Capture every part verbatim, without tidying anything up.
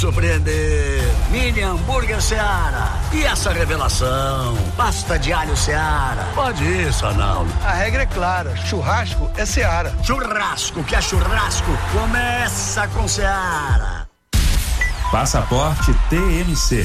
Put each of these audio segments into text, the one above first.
Surpreender. Mini Hambúrguer Seara. E essa revelação? Pasta de alho Seara. Pode isso, Arnaldo. A regra é clara. Churrasco é Seara. Churrasco que é churrasco. Começa com Seara. Passaporte T M C.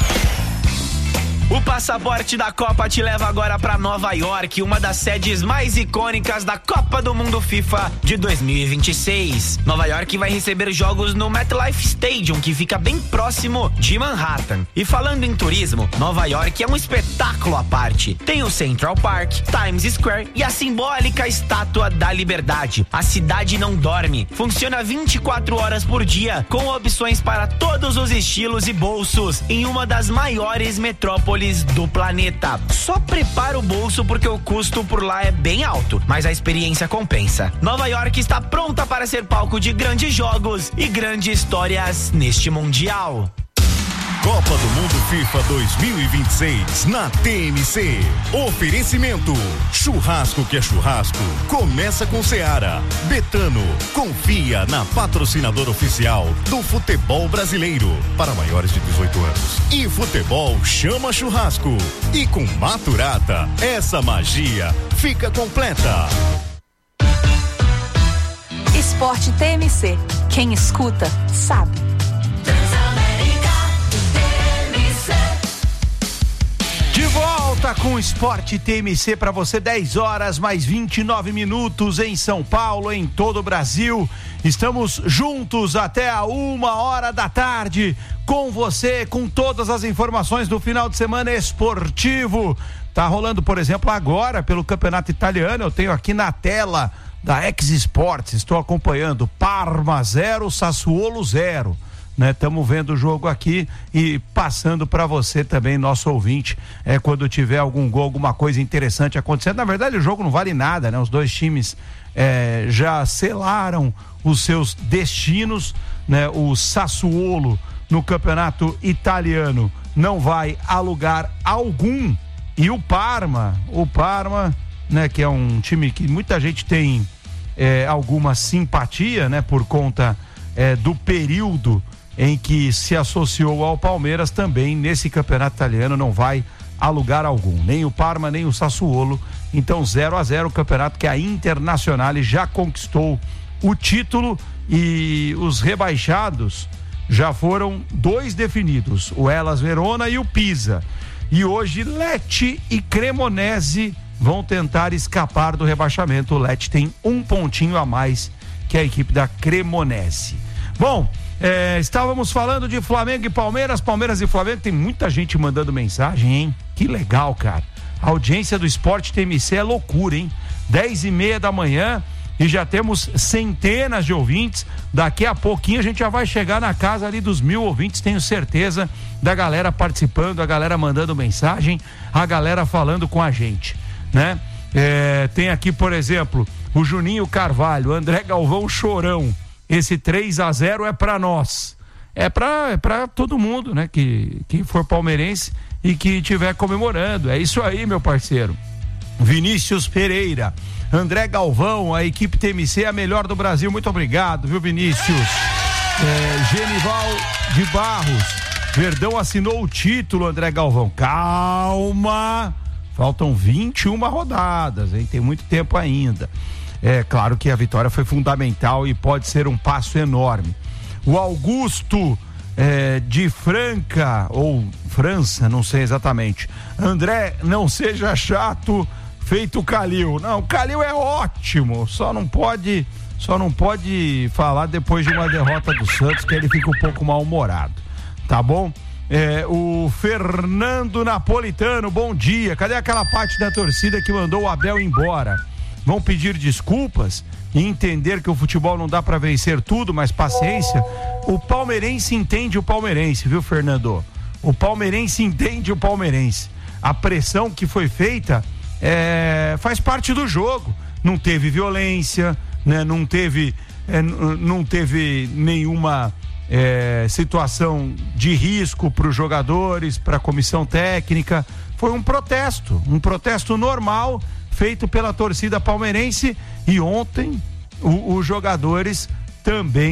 O passaporte da Copa te leva agora para Nova York, uma das sedes mais icônicas da Copa do Mundo FIFA de dois mil e vinte e seis. Nova York vai receber jogos no MetLife Stadium, que fica bem próximo de Manhattan. E falando em turismo, Nova York é um espetáculo à parte. Tem o Central Park, Times Square e a simbólica Estátua da Liberdade. A cidade não dorme, funciona vinte e quatro horas por dia, com opções para todos os estilos e bolsos, em uma das maiores metrópoles do planeta. Só prepara o bolso porque o custo por lá é bem alto, mas a experiência compensa. Nova York está pronta para ser palco de grandes jogos e grandes histórias neste Mundial. Copa do Mundo FIFA dois mil e vinte e seis na T M C. Oferecimento: churrasco que é churrasco. Começa com Seara. Betano, confia na patrocinadora oficial do futebol brasileiro para maiores de dezoito anos. E futebol chama churrasco. E com Maturata, essa magia fica completa. Esporte T M C. Quem escuta, sabe. De volta com o Esporte T M C para você, dez horas mais vinte e nove minutos em São Paulo, em todo o Brasil. Estamos juntos até a uma hora da tarde com você, com todas as informações do final de semana esportivo. Tá rolando, por exemplo, agora pelo Campeonato Italiano. Eu tenho aqui na tela da X Sports, estou acompanhando Parma zero, Sassuolo zero. Estamos né, vendo o jogo aqui e passando para você também, nosso ouvinte, é, quando tiver algum gol, alguma coisa interessante acontecendo. Na verdade, o jogo não vale nada, né? Os dois times é, já selaram os seus destinos, né? O Sassuolo no campeonato italiano não vai a lugar algum, e o Parma, o Parma, né? Que é um time que muita gente tem é, alguma simpatia, né? Por conta é, do período em que se associou ao Palmeiras, também nesse campeonato italiano não vai a lugar algum, nem o Parma, nem o Sassuolo. Então zero a zero o campeonato que a Internazionale já conquistou o título, e os rebaixados já foram dois definidos, o Hellas Verona e o Pisa. E hoje Lecce e Cremonese vão tentar escapar do rebaixamento. O Lecce tem um pontinho a mais que a equipe da Cremonese. Bom, É, estávamos falando de Flamengo e Palmeiras, Palmeiras e Flamengo. Tem muita gente mandando mensagem, hein? Que legal, cara. A audiência do Esporte T M C é loucura, hein? Dez e meia da manhã e já temos centenas de ouvintes. Daqui a pouquinho a gente já vai chegar na casa ali dos mil ouvintes, tenho certeza, da galera participando, a galera mandando mensagem, a galera falando com a gente, né? É, tem aqui, por exemplo, o Juninho Carvalho, André Galvão Chorão. Esse três a zero é pra nós, é pra, é pra todo mundo, né, que, que for palmeirense e que estiver comemorando. É isso aí, meu parceiro. Vinícius Pereira, André Galvão, a equipe T M C é a melhor do Brasil. Muito obrigado, viu, Vinícius? É, Genival de Barros, Verdão assinou o título, André Galvão. Calma, faltam vinte e uma rodadas, hein? Tem muito tempo ainda. É claro que a vitória foi fundamental e pode ser um passo enorme. O Augusto é, de Franca, ou França, não sei exatamente. André, não seja chato, feito o Calil. Não, o Calil é ótimo, só não pode, só não pode falar depois de uma derrota do Santos, que ele fica um pouco mal-humorado, tá bom? É, o Fernando Napolitano, bom dia. Cadê aquela parte da torcida que mandou o Abel embora? Vão pedir desculpas e entender que o futebol não dá para vencer tudo, mas paciência. O palmeirense entende o palmeirense, viu, Fernando? O palmeirense entende o palmeirense. A pressão que foi feita é, faz parte do jogo. Não teve violência, né? Não teve, é, não teve nenhuma é, situação de risco para os jogadores, para a comissão técnica. Foi um protesto, um protesto normal, feito pela torcida palmeirense, e ontem o, os jogadores também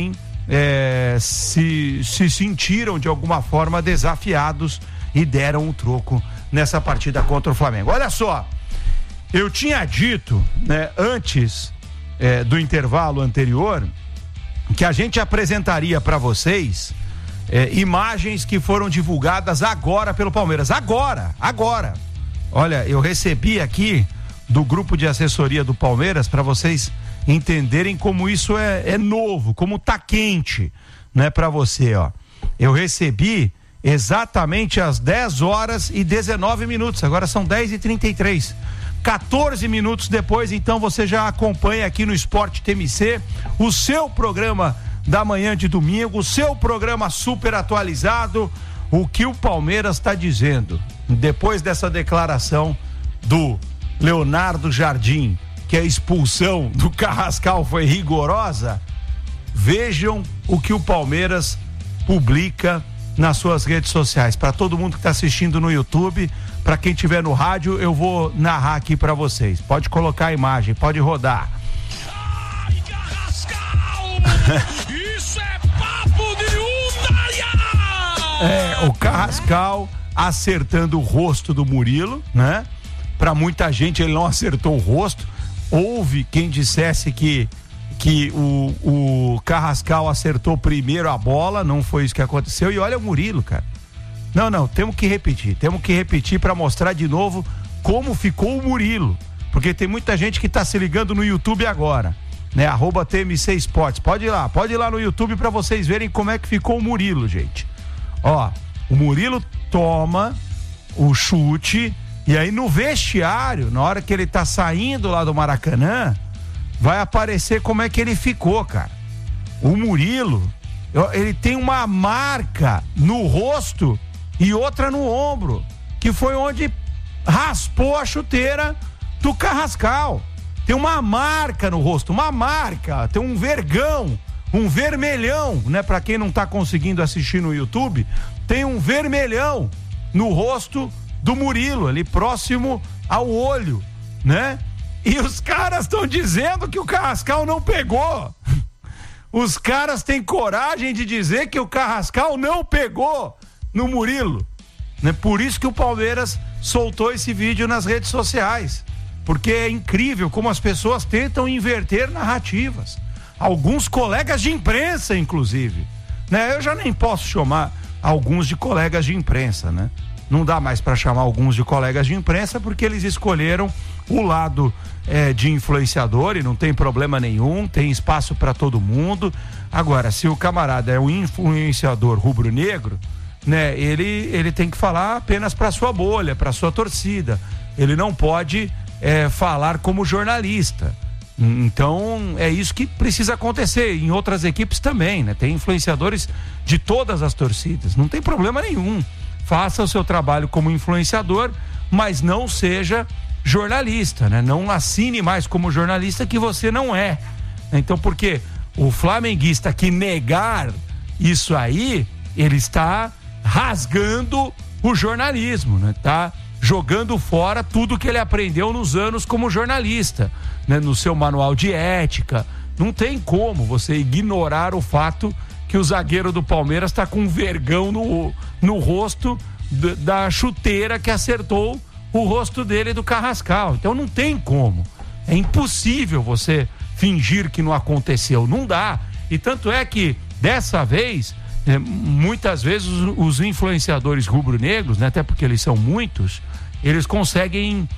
é, se, se sentiram de alguma forma desafiados e deram um troco nessa partida contra o Flamengo. Olha só, eu tinha dito, né, antes é, do intervalo anterior, que a gente apresentaria para vocês é, imagens que foram divulgadas agora pelo Palmeiras. Agora, agora. Olha, eu recebi aqui do grupo de assessoria do Palmeiras para vocês entenderem como isso é, é novo, como tá quente, né, para você, ó. Eu recebi exatamente às dez horas e dezenove minutos, agora são dez e trinta e três. quatorze minutos depois, então você já acompanha aqui no Sport T M C o seu programa da manhã de domingo, o seu programa super atualizado, o que o Palmeiras está dizendo depois dessa declaração do Leonardo Jardim, que a expulsão do Carrascal foi rigorosa. Vejam o que o Palmeiras publica nas suas redes sociais. Para todo mundo que está assistindo no YouTube, para quem estiver no rádio, eu vou narrar aqui para vocês. Pode colocar a imagem, pode rodar. Ai, Carrascal! Isso é papo de Undaia! É, o Carrascal acertando o rosto do Murilo, né? Para muita gente ele não acertou o rosto. Houve quem dissesse que, que o, o Carrascal acertou primeiro a bola, não foi isso que aconteceu. E olha o Murilo, cara. Não, não, temos que repetir. Temos que repetir para mostrar de novo como ficou o Murilo. Porque tem muita gente que tá se ligando no YouTube agora, né? Arroba T M C Esportes. Pode ir lá, pode ir lá no YouTube para vocês verem como é que ficou o Murilo, gente. Ó, o Murilo toma o chute. E aí no vestiário, na hora que ele tá saindo lá do Maracanã, vai aparecer como é que ele ficou, cara. O Murilo, ele tem uma marca no rosto e outra no ombro, que foi onde raspou a chuteira do Carrascal. Tem uma marca no rosto, uma marca, tem um vergão, um vermelhão, né? Pra quem não tá conseguindo assistir no YouTube, tem um vermelhão no rosto do Murilo, ali próximo ao olho, né? E os caras estão dizendo que o Carrascal não pegou. Os caras têm coragem de dizer que o Carrascal não pegou no Murilo, né? Por isso que o Palmeiras soltou esse vídeo nas redes sociais, porque é incrível como as pessoas tentam inverter narrativas. Alguns colegas de imprensa, inclusive, né? Eu já nem posso chamar alguns de colegas de imprensa, né? Não dá mais para chamar alguns de colegas de imprensa porque eles escolheram o lado é, de influenciador e não tem problema nenhum, tem espaço para todo mundo. Agora, se o camarada é um influenciador rubro-negro, né, ele, ele tem que falar apenas para sua bolha, para sua torcida. Ele não pode é, falar como jornalista. Então é isso que precisa acontecer em outras equipes também, né? Tem influenciadores de todas as torcidas, não tem problema nenhum. Faça o seu trabalho como influenciador, mas não seja jornalista, né? Não assine mais como jornalista que você não é. Então, porque o flamenguista que negar isso aí, ele está rasgando o jornalismo, né? Tá jogando fora tudo que ele aprendeu nos anos como jornalista, né? No seu manual de ética. Não tem como você ignorar o fato que o zagueiro do Palmeiras está com um vergão no, no rosto d- da chuteira que acertou o rosto dele do Carrascal. Então não tem como. É impossível você fingir que não aconteceu. Não dá. E tanto é que, dessa vez, é, muitas vezes os, os influenciadores rubro-negros, né, até porque eles são muitos, eles conseguem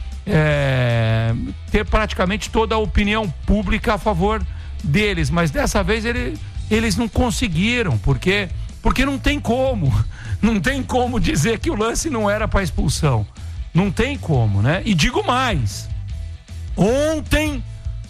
é, ter praticamente toda a opinião pública a favor deles. Mas dessa vez ele... eles não conseguiram, porque, porque não tem como, não tem como dizer que o lance não era para expulsão, não tem como, né? E digo mais, ontem,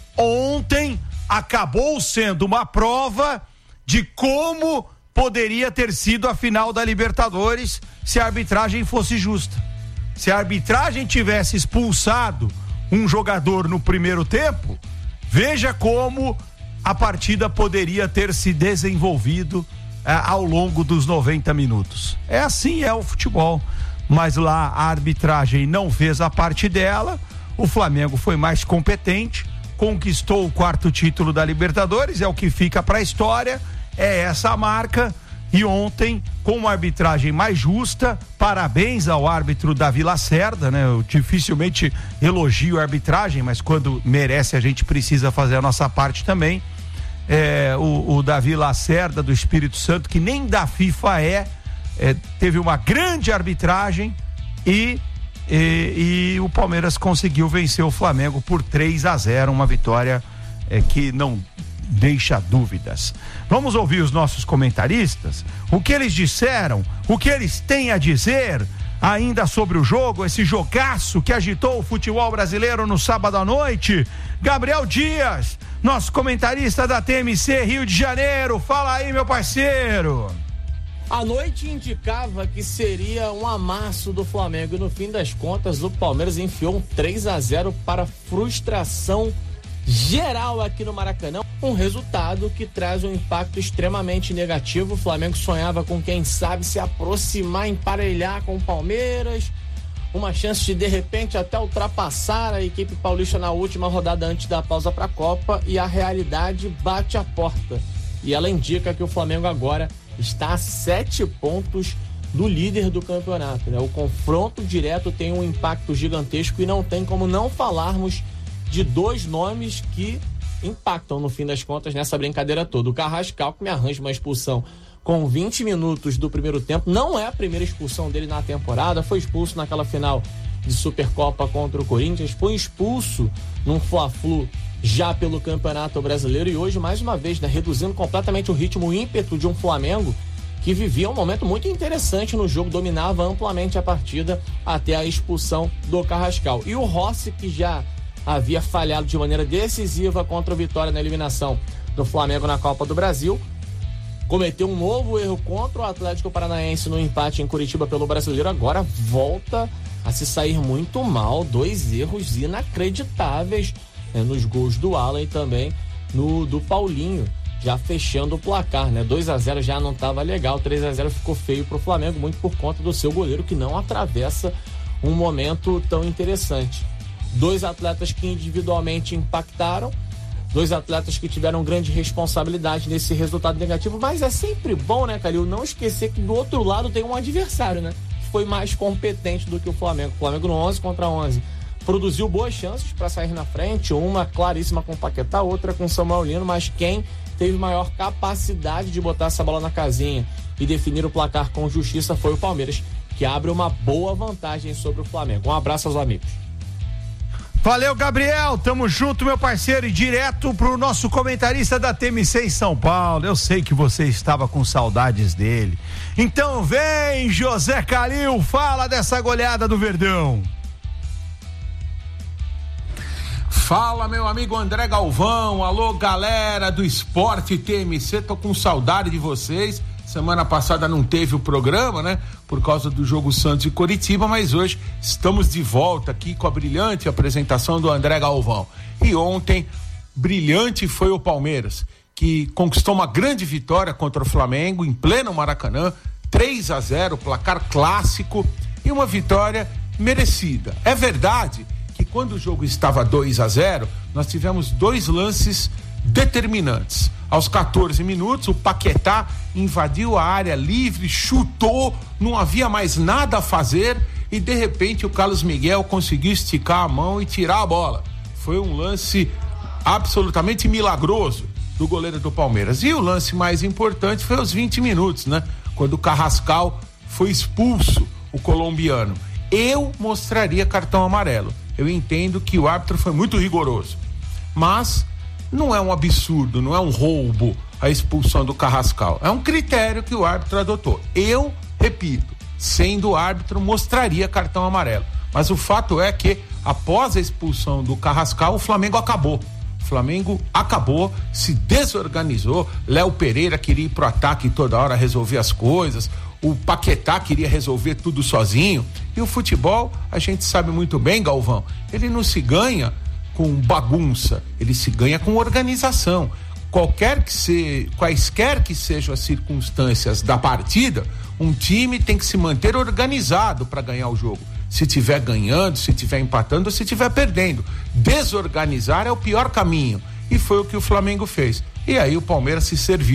ontem acabou sendo uma prova de como poderia ter sido a final da Libertadores se a arbitragem fosse justa. Se a arbitragem tivesse expulsado um jogador no primeiro tempo, veja como a partida poderia ter se desenvolvido é, ao longo dos noventa minutos. É assim, é o futebol. Mas lá a arbitragem não fez a parte dela, o Flamengo foi mais competente, conquistou o quarto título da Libertadores, é o que fica para a história, é essa a marca. E ontem, com uma arbitragem mais justa, parabéns ao árbitro Davi Lacerda, né? Eu dificilmente elogio a arbitragem, mas quando merece a gente precisa fazer a nossa parte também. É, o, o Davi Lacerda do Espírito Santo, que nem da FIFA é, é teve uma grande arbitragem e, e, e o Palmeiras conseguiu vencer o Flamengo por três a zero, uma vitória é, que não deixa dúvidas. Vamos ouvir os nossos comentaristas, o que eles disseram, o que eles têm a dizer ainda sobre o jogo, esse jogaço que agitou o futebol brasileiro no sábado à noite. Gabriel Dias, nosso comentarista da T M C Rio de Janeiro, fala aí, meu parceiro. A noite indicava que seria um amasso do Flamengo e no fim das contas o Palmeiras enfiou um três a zero para frustração geral aqui no Maracanã, um resultado que traz um impacto extremamente negativo. O Flamengo sonhava com, quem sabe, se aproximar, emparelhar com o Palmeiras, uma chance de de repente até ultrapassar a equipe paulista na última rodada antes da pausa para a Copa, e a realidade bate a porta e ela indica que o Flamengo agora está a sete pontos do líder do campeonato, né? O confronto direto tem um impacto gigantesco e não tem como não falarmos de dois nomes que impactam no fim das contas nessa brincadeira toda. O Carrascal, que me arranja uma expulsão com vinte minutos do primeiro tempo, não é a primeira expulsão dele na temporada, foi expulso naquela final de Supercopa contra o Corinthians, foi expulso num Fla-Flu já pelo Campeonato Brasileiro e hoje, mais uma vez, né, reduzindo completamente o ritmo, o ímpeto de um Flamengo que vivia um momento muito interessante no jogo, dominava amplamente a partida até a expulsão do Carrascal. E o Rossi, que já havia falhado de maneira decisiva contra o Vitória na eliminação do Flamengo na Copa do Brasil, cometeu um novo erro contra o Atlético Paranaense no empate em Curitiba pelo Brasileiro, agora volta a se sair muito mal, dois erros inacreditáveis, né, nos gols do Alan e também no do Paulinho, já fechando o placar, né? dois a zero já não estava legal, três a zero ficou feio pro Flamengo, muito por conta do seu goleiro que não atravessa um momento tão interessante. Dois atletas que individualmente impactaram, dois atletas que tiveram grande responsabilidade nesse resultado negativo, mas é sempre bom, né, Calil, não esquecer que do outro lado tem um adversário, né, que foi mais competente do que o Flamengo. O Flamengo no onze contra onze produziu boas chances para sair na frente, uma claríssima com o Paquetá, outra com o Samuel Lino, mas quem teve maior capacidade de botar essa bola na casinha e definir o placar com justiça foi o Palmeiras, que abre uma boa vantagem sobre o Flamengo. Um abraço aos amigos. Valeu, Gabriel, tamo junto, meu parceiro, e direto pro nosso comentarista da T M C em São Paulo. Eu sei que você estava com saudades dele. Então vem, José Calil, fala dessa goleada do Verdão. Fala, meu amigo André Galvão, alô, galera do Esporte T M C, tô com saudade de vocês. Semana passada não teve o programa, né? Por causa do jogo Santos e Coritiba, mas hoje estamos de volta aqui com a brilhante apresentação do André Galvão. E ontem, brilhante foi o Palmeiras, que conquistou uma grande vitória contra o Flamengo em pleno Maracanã, três a zero, placar clássico e uma vitória merecida. É verdade que quando o jogo estava dois a zero, nós tivemos dois lances determinantes. Aos quatorze minutos, o Paquetá invadiu a área livre, chutou, não havia mais nada a fazer e de repente o Carlos Miguel conseguiu esticar a mão e tirar a bola. Foi um lance absolutamente milagroso do goleiro do Palmeiras. E o lance mais importante foi aos vinte minutos, né? Quando o Carrascal foi expulso, o colombiano. Eu mostraria cartão amarelo. Eu entendo que o árbitro foi muito rigoroso, mas não é um absurdo, não é um roubo a expulsão do Carrascal. É um critério que o árbitro adotou. Eu, repito, sendo árbitro, mostraria cartão amarelo. Mas o fato é que, após a expulsão do Carrascal, o Flamengo acabou. O Flamengo acabou, se desorganizou. Léo Pereira queria ir pro ataque toda hora resolver as coisas. O Paquetá queria resolver tudo sozinho. E o futebol, a gente sabe muito bem, Galvão, ele não se ganha com bagunça, ele se ganha com organização. Qualquer que se, quaisquer que sejam as circunstâncias da partida, um time tem que se manter organizado para ganhar o jogo. Se estiver ganhando, se estiver empatando, se estiver perdendo. Desorganizar é o pior caminho. E foi o que o Flamengo fez. E aí o Palmeiras se serviu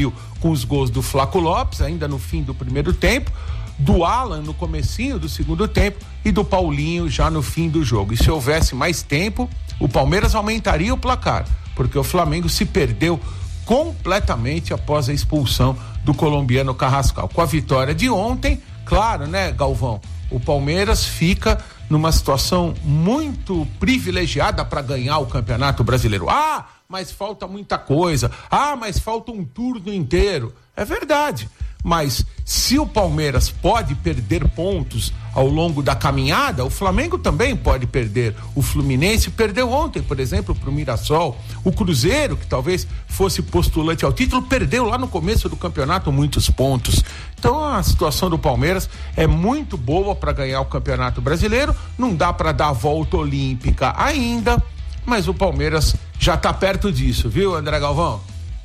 com os gols do Flaco Lopes, ainda no fim do primeiro tempo, do Alan no comecinho do segundo tempo e do Paulinho já no fim do jogo. E se houvesse mais tempo, o Palmeiras aumentaria o placar, porque o Flamengo se perdeu completamente após a expulsão do colombiano Carrascal. Com a vitória de ontem, claro, né, Galvão, o Palmeiras fica numa situação muito privilegiada para ganhar o Campeonato Brasileiro. Ah, mas falta muita coisa. Ah, mas falta um turno inteiro. É verdade. Mas se o Palmeiras pode perder pontos ao longo da caminhada, o Flamengo também pode perder. O Fluminense perdeu ontem, por exemplo, para o Mirassol. O Cruzeiro, que talvez fosse postulante ao título, perdeu lá no começo do campeonato muitos pontos. Então a situação do Palmeiras é muito boa para ganhar o Campeonato Brasileiro. Não dá para dar a volta olímpica ainda, mas o Palmeiras já está perto disso, viu, André Galvão?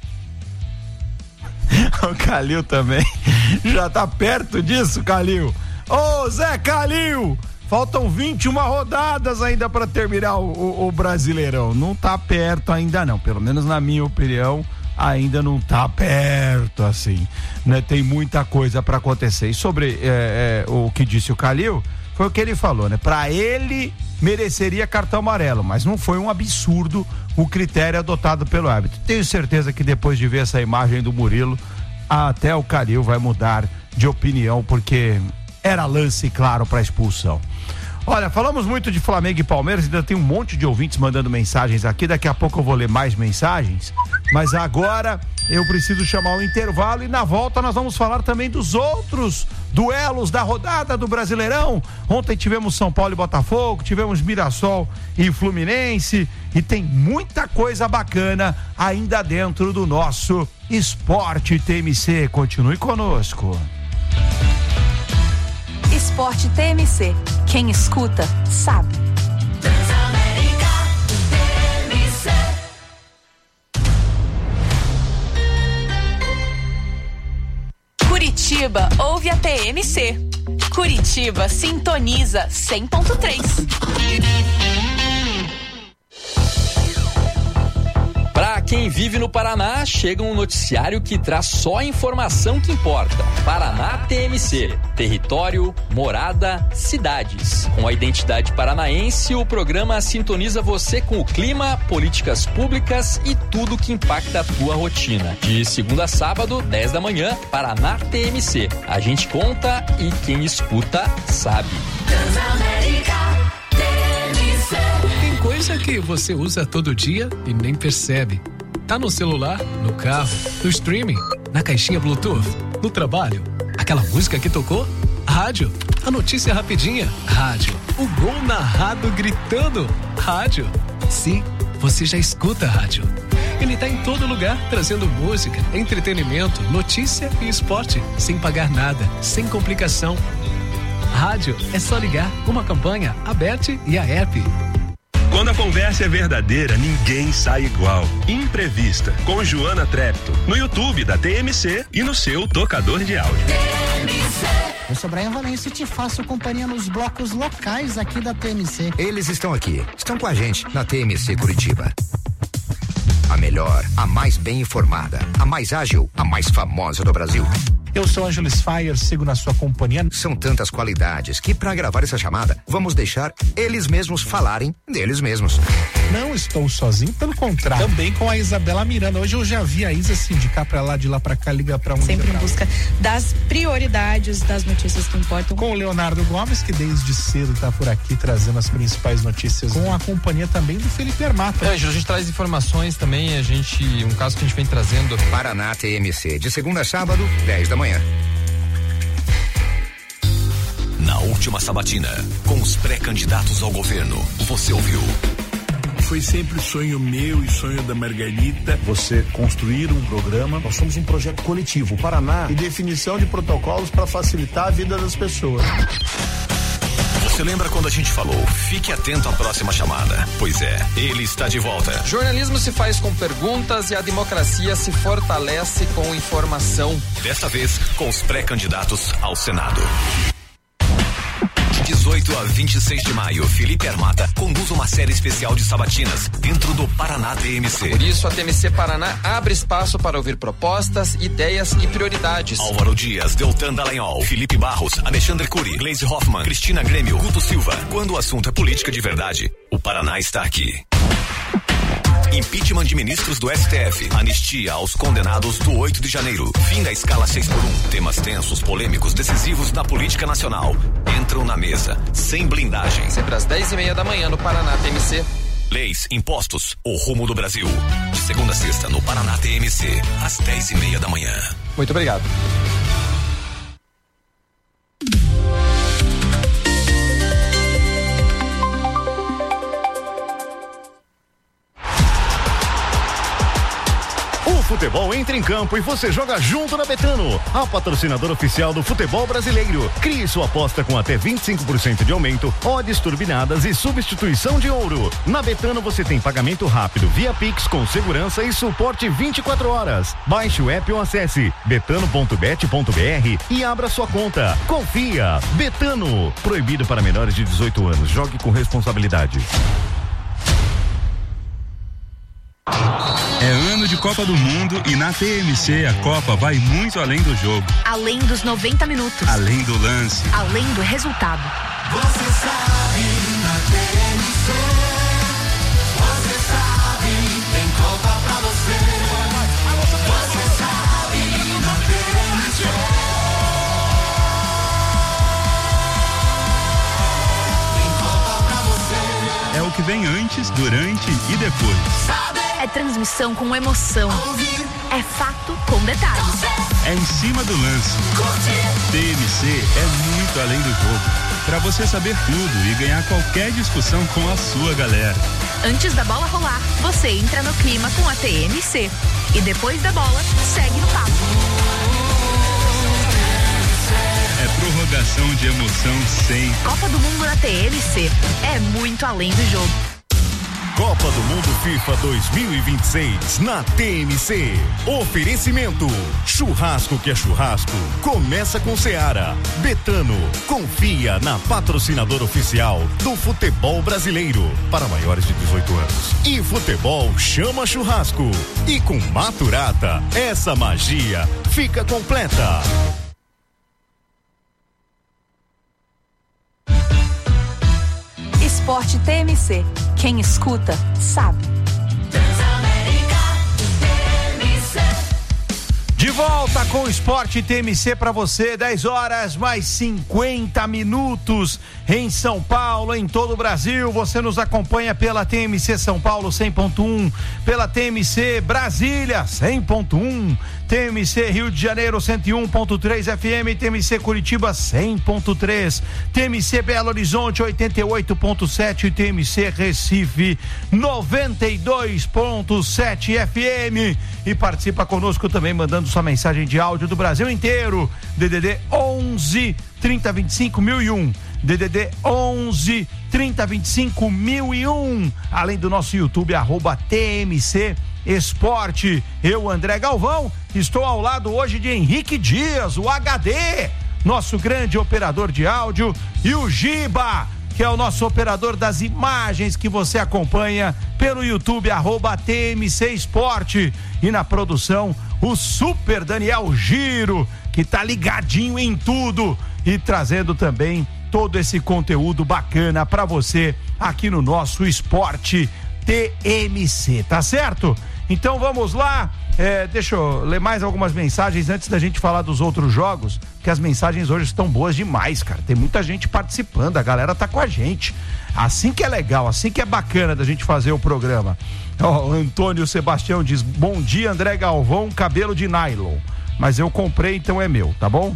O Calil também já tá perto disso, Calil. Ô, Zé Calil, faltam vinte e uma rodadas ainda para terminar o, o, o Brasileirão. Não tá perto ainda não, pelo menos na minha opinião, ainda não tá perto assim, né? Tem muita coisa para acontecer. E sobre é, é, o que disse o Calil, foi o que ele falou, né? Para ele mereceria cartão amarelo, mas não foi um absurdo o critério adotado pelo árbitro. Tenho certeza que depois de ver essa imagem do Murilo, até o Calil vai mudar de opinião, porque era lance claro para expulsão. Olha, falamos muito de Flamengo e Palmeiras, ainda tem um monte de ouvintes mandando mensagens aqui, daqui a pouco eu vou ler mais mensagens, mas agora eu preciso chamar o intervalo e na volta nós vamos falar também dos outros duelos da rodada do Brasileirão. Ontem tivemos São Paulo e Botafogo, tivemos Mirassol e Fluminense e tem muita coisa bacana ainda dentro do nosso Esporte T M C. Continue conosco. Esporte T M C. Quem escuta, sabe. Transamérica T M C. Curitiba ouve a T M C. Curitiba sintoniza cem ponto três. Para quem vive no Paraná, chega um noticiário que traz só a informação que importa. Paraná T M C. Território, morada, cidades. Com a identidade paranaense, o programa sintoniza você com o clima, políticas públicas e tudo que impacta a tua rotina. De segunda a sábado, dez da manhã, Paraná T M C. A gente conta e quem escuta sabe. Transamérica T M C. Tem coisa que você usa todo dia e nem percebe. Tá no celular, no carro, no streaming, na caixinha Bluetooth, no trabalho. Aquela música que tocou? Rádio. A notícia rapidinha? Rádio. O gol narrado gritando? Rádio. Sim, você já escuta rádio. Ele tá em todo lugar, trazendo música, entretenimento, notícia e esporte, sem pagar nada, sem complicação. Rádio é só ligar, uma campanha, a Bet e a app. Quando a conversa é verdadeira, ninguém sai igual. Imprevista, com Joana Trepto, no YouTube da T M C e no seu tocador de áudio. Eu sou Brian Valêncio e te faço companhia nos blocos locais aqui da T M C. Eles estão aqui, estão com a gente na T M C Curitiba. A melhor, a mais bem informada, a mais ágil, a mais famosa do Brasil. Eu sou Angelis Fire, sigo na sua companhia. São tantas qualidades que para gravar essa chamada, vamos deixar eles mesmos falarem deles mesmos. Não estou sozinho, pelo contrário. Também com a Isabela Miranda. Hoje eu já vi a Isa se indicar pra lá, de lá pra cá, ligar pra um. Sempre em busca das prioridades das notícias que importam. Com o Leonardo Gomes, que desde cedo tá por aqui trazendo as principais notícias. Com a companhia também do Felipe Hermata. É, a gente traz informações também, a gente, um caso que a gente vem trazendo. Paraná T M C, de segunda a sábado, dez da manhã. Na última sabatina, com os pré-candidatos ao governo, você ouviu. Foi sempre sonho meu e sonho da Margarita. Você construir um programa. Nós somos um projeto coletivo, Paraná, e definição de protocolos para facilitar a vida das pessoas. Você lembra quando a gente falou, fique atento à próxima chamada? Pois é, ele está de volta. Jornalismo se faz com perguntas e a democracia se fortalece com informação. Desta vez, com os pré-candidatos ao Senado. dezoito a vinte e seis de maio, Felipe Armata conduz uma série especial de sabatinas dentro do Paraná T M C. Por isso, a T M C Paraná abre espaço para ouvir propostas, ideias e prioridades. Álvaro Dias, Deltan Dallagnol, Felipe Barros, Alexandre Cury, Gleisi Hoffmann, Cristina Grêmio, Guto Silva. Quando o assunto é política de verdade, o Paraná está aqui. Impeachment de ministros do S T F. Anistia aos condenados do oito de janeiro. Fim da escala seis por um. Temas tensos, polêmicos, decisivos da política nacional. Entram na mesa, sem blindagem. Sempre às dez e meia da manhã no Paraná T M C. Leis, impostos, o rumo do Brasil. De segunda a sexta no Paraná T M C, às dez e meia da manhã. Muito obrigado. O futebol entra em campo e você joga junto na Betano, a patrocinadora oficial do futebol brasileiro. Crie sua aposta com até vinte e cinco por cento de aumento, odds turbinadas e substituição de ouro. Na Betano você tem pagamento rápido via Pix com segurança e suporte vinte e quatro horas. Baixe o app ou acesse betano ponto bet ponto br e abra sua conta. Confia. Betano. Proibido para menores de dezoito anos. Jogue com responsabilidade. É ano de Copa do Mundo e na T M C a Copa vai muito além do jogo. Além dos noventa minutos. Além do lance. Além do resultado. Você sabe na T M C. Você sabe, tem Copa pra você. Você sabe na T M C. Tem Copa pra você. É o que vem antes, durante e depois. Sabe? É transmissão com emoção. É fato com detalhes. É em cima do lance. T M C é muito além do jogo. Pra você saber tudo e ganhar qualquer discussão com a sua galera. Antes da bola rolar, você entra no clima com a T M C. E depois da bola, segue no papo. É prorrogação de emoção sem. Copa do Mundo na T M C. É muito além do jogo. Copa do Mundo FIFA dois mil e vinte e seis na T M C. Oferecimento: churrasco que é churrasco. Começa com Seara. Betano. Confia na patrocinadora oficial do futebol brasileiro para maiores de dezoito anos. E futebol chama churrasco. E com Maturata, essa magia fica completa. Esporte T M C. Quem escuta, sabe. De volta com o Esporte T M C para você, dez horas mais cinquenta minutos em São Paulo, em todo o Brasil. Você nos acompanha pela T M C São Paulo cem ponto um, pela T M C Brasília cem ponto um, T M C Rio de Janeiro cento e um ponto três F M, T M C Curitiba cem ponto três, T M C Belo Horizonte oitenta e oito ponto sete e T M C Recife noventa e dois ponto sete F M. E participa conosco também mandando sua mensagem de áudio do Brasil inteiro. D D D onze trinta vinte e cinco mil e um. D D D onze trinta vinte e cinco mil e um. Além do nosso YouTube, arroba T M C Esporte. Eu, André Galvão, estou ao lado hoje de Henrique Dias, o H D, nosso grande operador de áudio, e o Giba, que é o nosso operador das imagens que você acompanha pelo YouTube, arroba T M C Esporte. E na produção, o super Daniel Giro, que tá ligadinho em tudo e trazendo também todo esse conteúdo bacana pra você aqui no nosso Esporte T M C, tá certo? Então vamos lá, é, deixa eu ler mais algumas mensagens antes da gente falar dos outros jogos, porque as mensagens hoje estão boas demais, cara. Tem muita gente participando, a galera tá com a gente. Assim que é legal, assim que é bacana da gente fazer o programa. Ó, Antônio Sebastião diz: bom dia, André Galvão, cabelo de nylon. Mas eu comprei, então é meu, tá bom?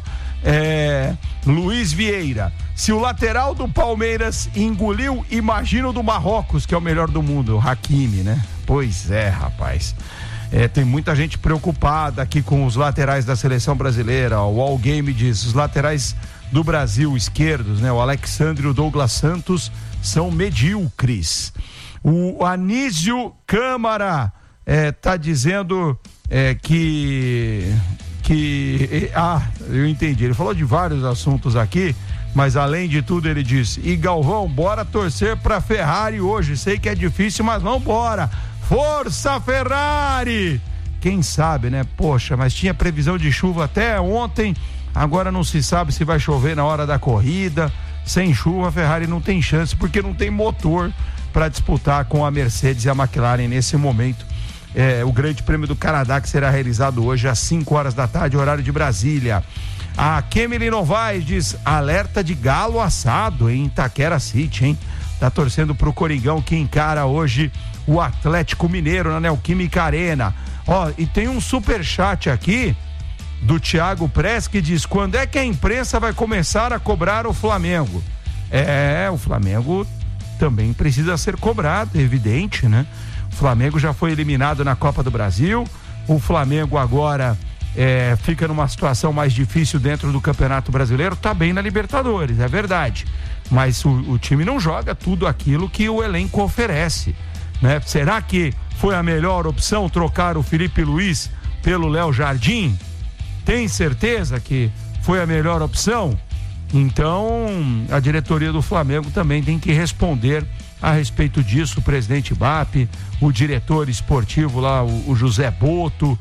É, Luiz Vieira: se o lateral do Palmeiras engoliu, imagina o do Marrocos, que é o melhor do mundo, o Hakimi, né? Pois é, rapaz. É, tem muita gente preocupada aqui com os laterais da seleção brasileira. O All Game diz: os laterais do Brasil esquerdos, né? O Alexandre e o Douglas Santos são medíocres. O Anísio Câmara é, tá dizendo é, que... que ah, eu entendi, ele falou de vários assuntos aqui, Mas além de tudo ele disse: e Galvão, bora torcer pra Ferrari hoje, sei que é difícil, mas vambora, força Ferrari! Quem sabe, né? Poxa, mas tinha previsão de chuva até ontem, agora não se sabe se vai chover na hora da corrida. Sem chuva a Ferrari não tem chance, porque não tem motor para disputar com a Mercedes e a McLaren nesse momento. É, o Grande Prêmio do Canadá, que será realizado hoje às cinco horas da tarde, horário de Brasília. A Kemily Novaes diz: alerta de galo assado em Itaquera City, hein? Tá torcendo pro Coringão, que encara hoje o Atlético Mineiro na Neoquímica Arena. Ó, e tem um superchat aqui do Thiago Press que diz: quando é que a imprensa vai começar a cobrar o Flamengo? É, o Flamengo também precisa ser cobrado, evidente, né? O Flamengo já foi eliminado na Copa do Brasil, o Flamengo agora é, fica numa situação mais difícil dentro do Campeonato Brasileiro, tá bem na Libertadores, é verdade, mas o, o time não joga tudo aquilo que o elenco oferece, né? Será que foi a melhor opção trocar o Felipe Luiz pelo Léo Jardim? Tem certeza que foi a melhor opção? Então a diretoria do Flamengo também tem que responder a respeito disso, o presidente B A P, o diretor esportivo lá, o, o José Boto,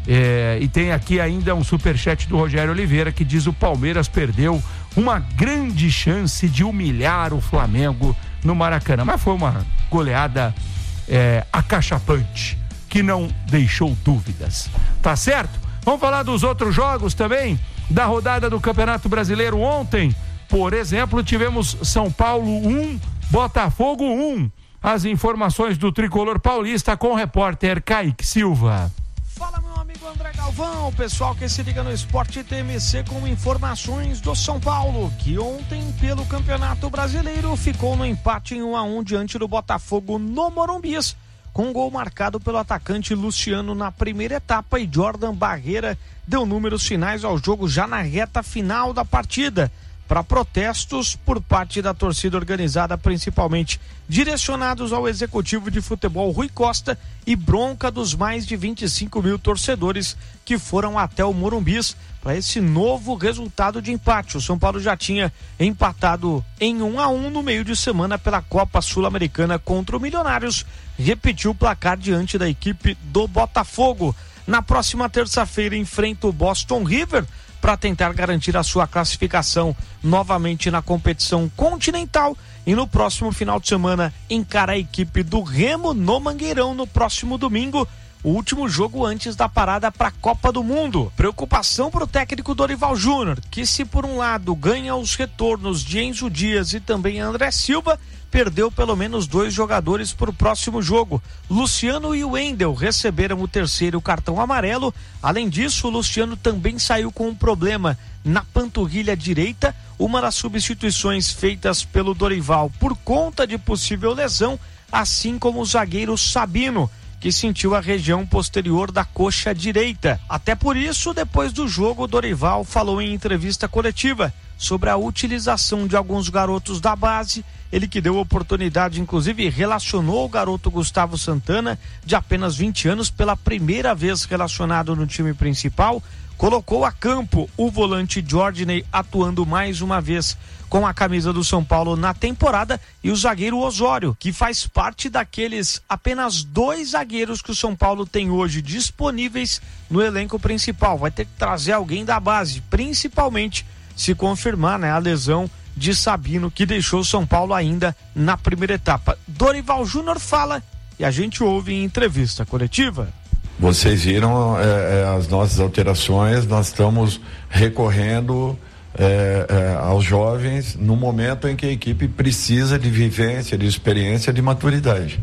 é, e tem aqui ainda um superchat do Rogério Oliveira que diz: o Palmeiras perdeu uma grande chance de humilhar o Flamengo no Maracanã, mas foi uma goleada é, acachapante, que não deixou dúvidas, tá certo? Vamos falar dos outros jogos também, da rodada do Campeonato Brasileiro ontem. Por exemplo, tivemos São Paulo um, Botafogo um. As informações do Tricolor Paulista com o repórter Kaique Silva. Fala, meu amigo André Galvão, pessoal que se liga no Esporte T M C com informações do São Paulo, que ontem pelo Campeonato Brasileiro ficou no empate em um a um diante do Botafogo no Morumbis, com um gol marcado pelo atacante Luciano na primeira etapa, e Jordan Barreira deu números finais ao jogo já na reta final da partida, para protestos por parte da torcida organizada, principalmente direcionados ao executivo de futebol Rui Costa, e bronca dos mais de vinte e cinco mil torcedores que foram até o Morumbis para esse novo resultado de empate. O São Paulo já tinha empatado em um a um no meio de semana pela Copa Sul-Americana contra o Milionários, repetiu o placar diante da equipe do Botafogo. Na próxima terça-feira enfrenta o Boston River para tentar garantir a sua classificação novamente na competição continental, e no próximo final de semana encara a equipe do Remo no Mangueirão no próximo domingo, o último jogo antes da parada para a Copa do Mundo. Preocupação para o técnico Dorival Júnior, que se por um lado ganha os retornos de Enzo Dias e também André Silva, perdeu pelo menos dois jogadores para o próximo jogo. Luciano e Wendel receberam o terceiro cartão amarelo. Além disso, o Luciano também saiu com um problema na panturrilha direita, uma das substituições feitas pelo Dorival por conta de possível lesão, assim como o zagueiro Sabino, que sentiu a região posterior da coxa direita. Até por isso, depois do jogo, o Dorival falou em entrevista coletiva sobre a utilização de alguns garotos da base. Ele que deu oportunidade, inclusive relacionou o garoto Gustavo Santana, de apenas vinte anos, pela primeira vez relacionado no time principal. Colocou a campo o volante Jorginey, atuando mais uma vez com a camisa do São Paulo na temporada, e o zagueiro Osório, que faz parte daqueles apenas dois zagueiros que o São Paulo tem hoje disponíveis no elenco principal. Vai ter que trazer alguém da base, principalmente se confirmar, né, a lesão de Sabino, que deixou o São Paulo ainda na primeira etapa. Dorival Júnior fala e a gente ouve em entrevista coletiva. Vocês viram é, é, as nossas alterações, nós estamos recorrendo é, é, aos jovens no momento em que a equipe precisa de vivência, de experiência, de maturidade.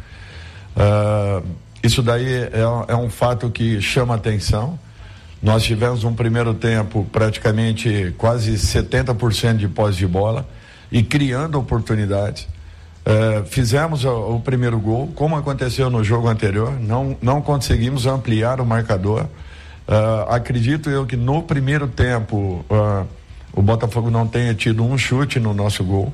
Uh, isso daí é, é um fato que chama atenção. Nós tivemos um primeiro tempo praticamente quase setenta por cento de posse de bola e criando oportunidades. Uh, fizemos o, o primeiro gol, como aconteceu no jogo anterior, não, não conseguimos ampliar o marcador. Uh, acredito eu que no primeiro tempo uh, o Botafogo não tenha tido um chute no nosso gol,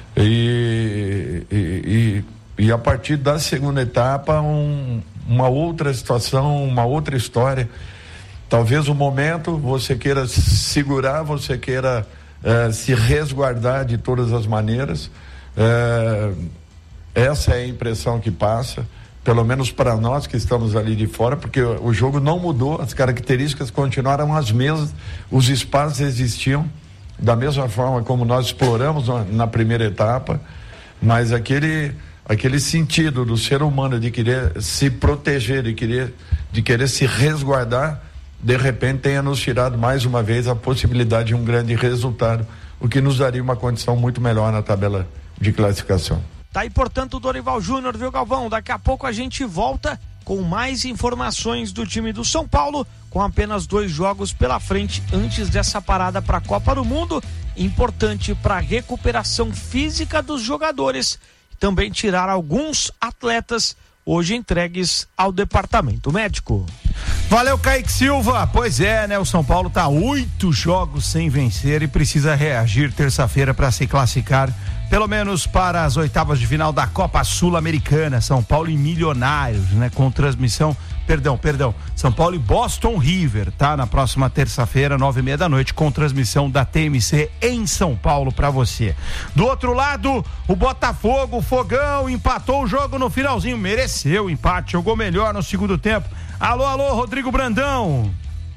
e, e, e, e a partir da segunda etapa um, uma outra situação, uma outra história. Talvez o momento você queira segurar, você queira eh, se resguardar de todas as maneiras. Eh, essa é a impressão que passa, pelo menos para nós que estamos ali de fora, porque o jogo não mudou, as características continuaram as mesmas, os espaços existiam da mesma forma como nós exploramos na, na primeira etapa, mas aquele, aquele sentido do ser humano de querer se proteger, de querer, de querer se resguardar, de repente tenha nos tirado mais uma vez a possibilidade de um grande resultado, o que nos daria uma condição muito melhor na tabela de classificação. Tá aí, portanto, o Dorival Júnior, viu, Galvão? Daqui a pouco a gente volta com mais informações do time do São Paulo, com apenas dois jogos pela frente antes dessa parada para a Copa do Mundo, importante para a recuperação física dos jogadores, também tirar alguns atletas hoje entregues ao departamento médico. Valeu, Kaique Silva. Pois é, né? O São Paulo tá oito jogos sem vencer e precisa reagir terça-feira para se classificar pelo menos para as oitavas de final da Copa Sul-Americana. São Paulo e Milionários, né? Com transmissão, perdão, perdão, São Paulo e Boston River, tá? Na próxima terça-feira, nove e meia da noite, com transmissão da T M C em São Paulo para você. Do outro lado, o Botafogo, o Fogão, empatou o jogo no finalzinho, mereceu o empate, jogou melhor no segundo tempo. Alô, alô, Rodrigo Brandão.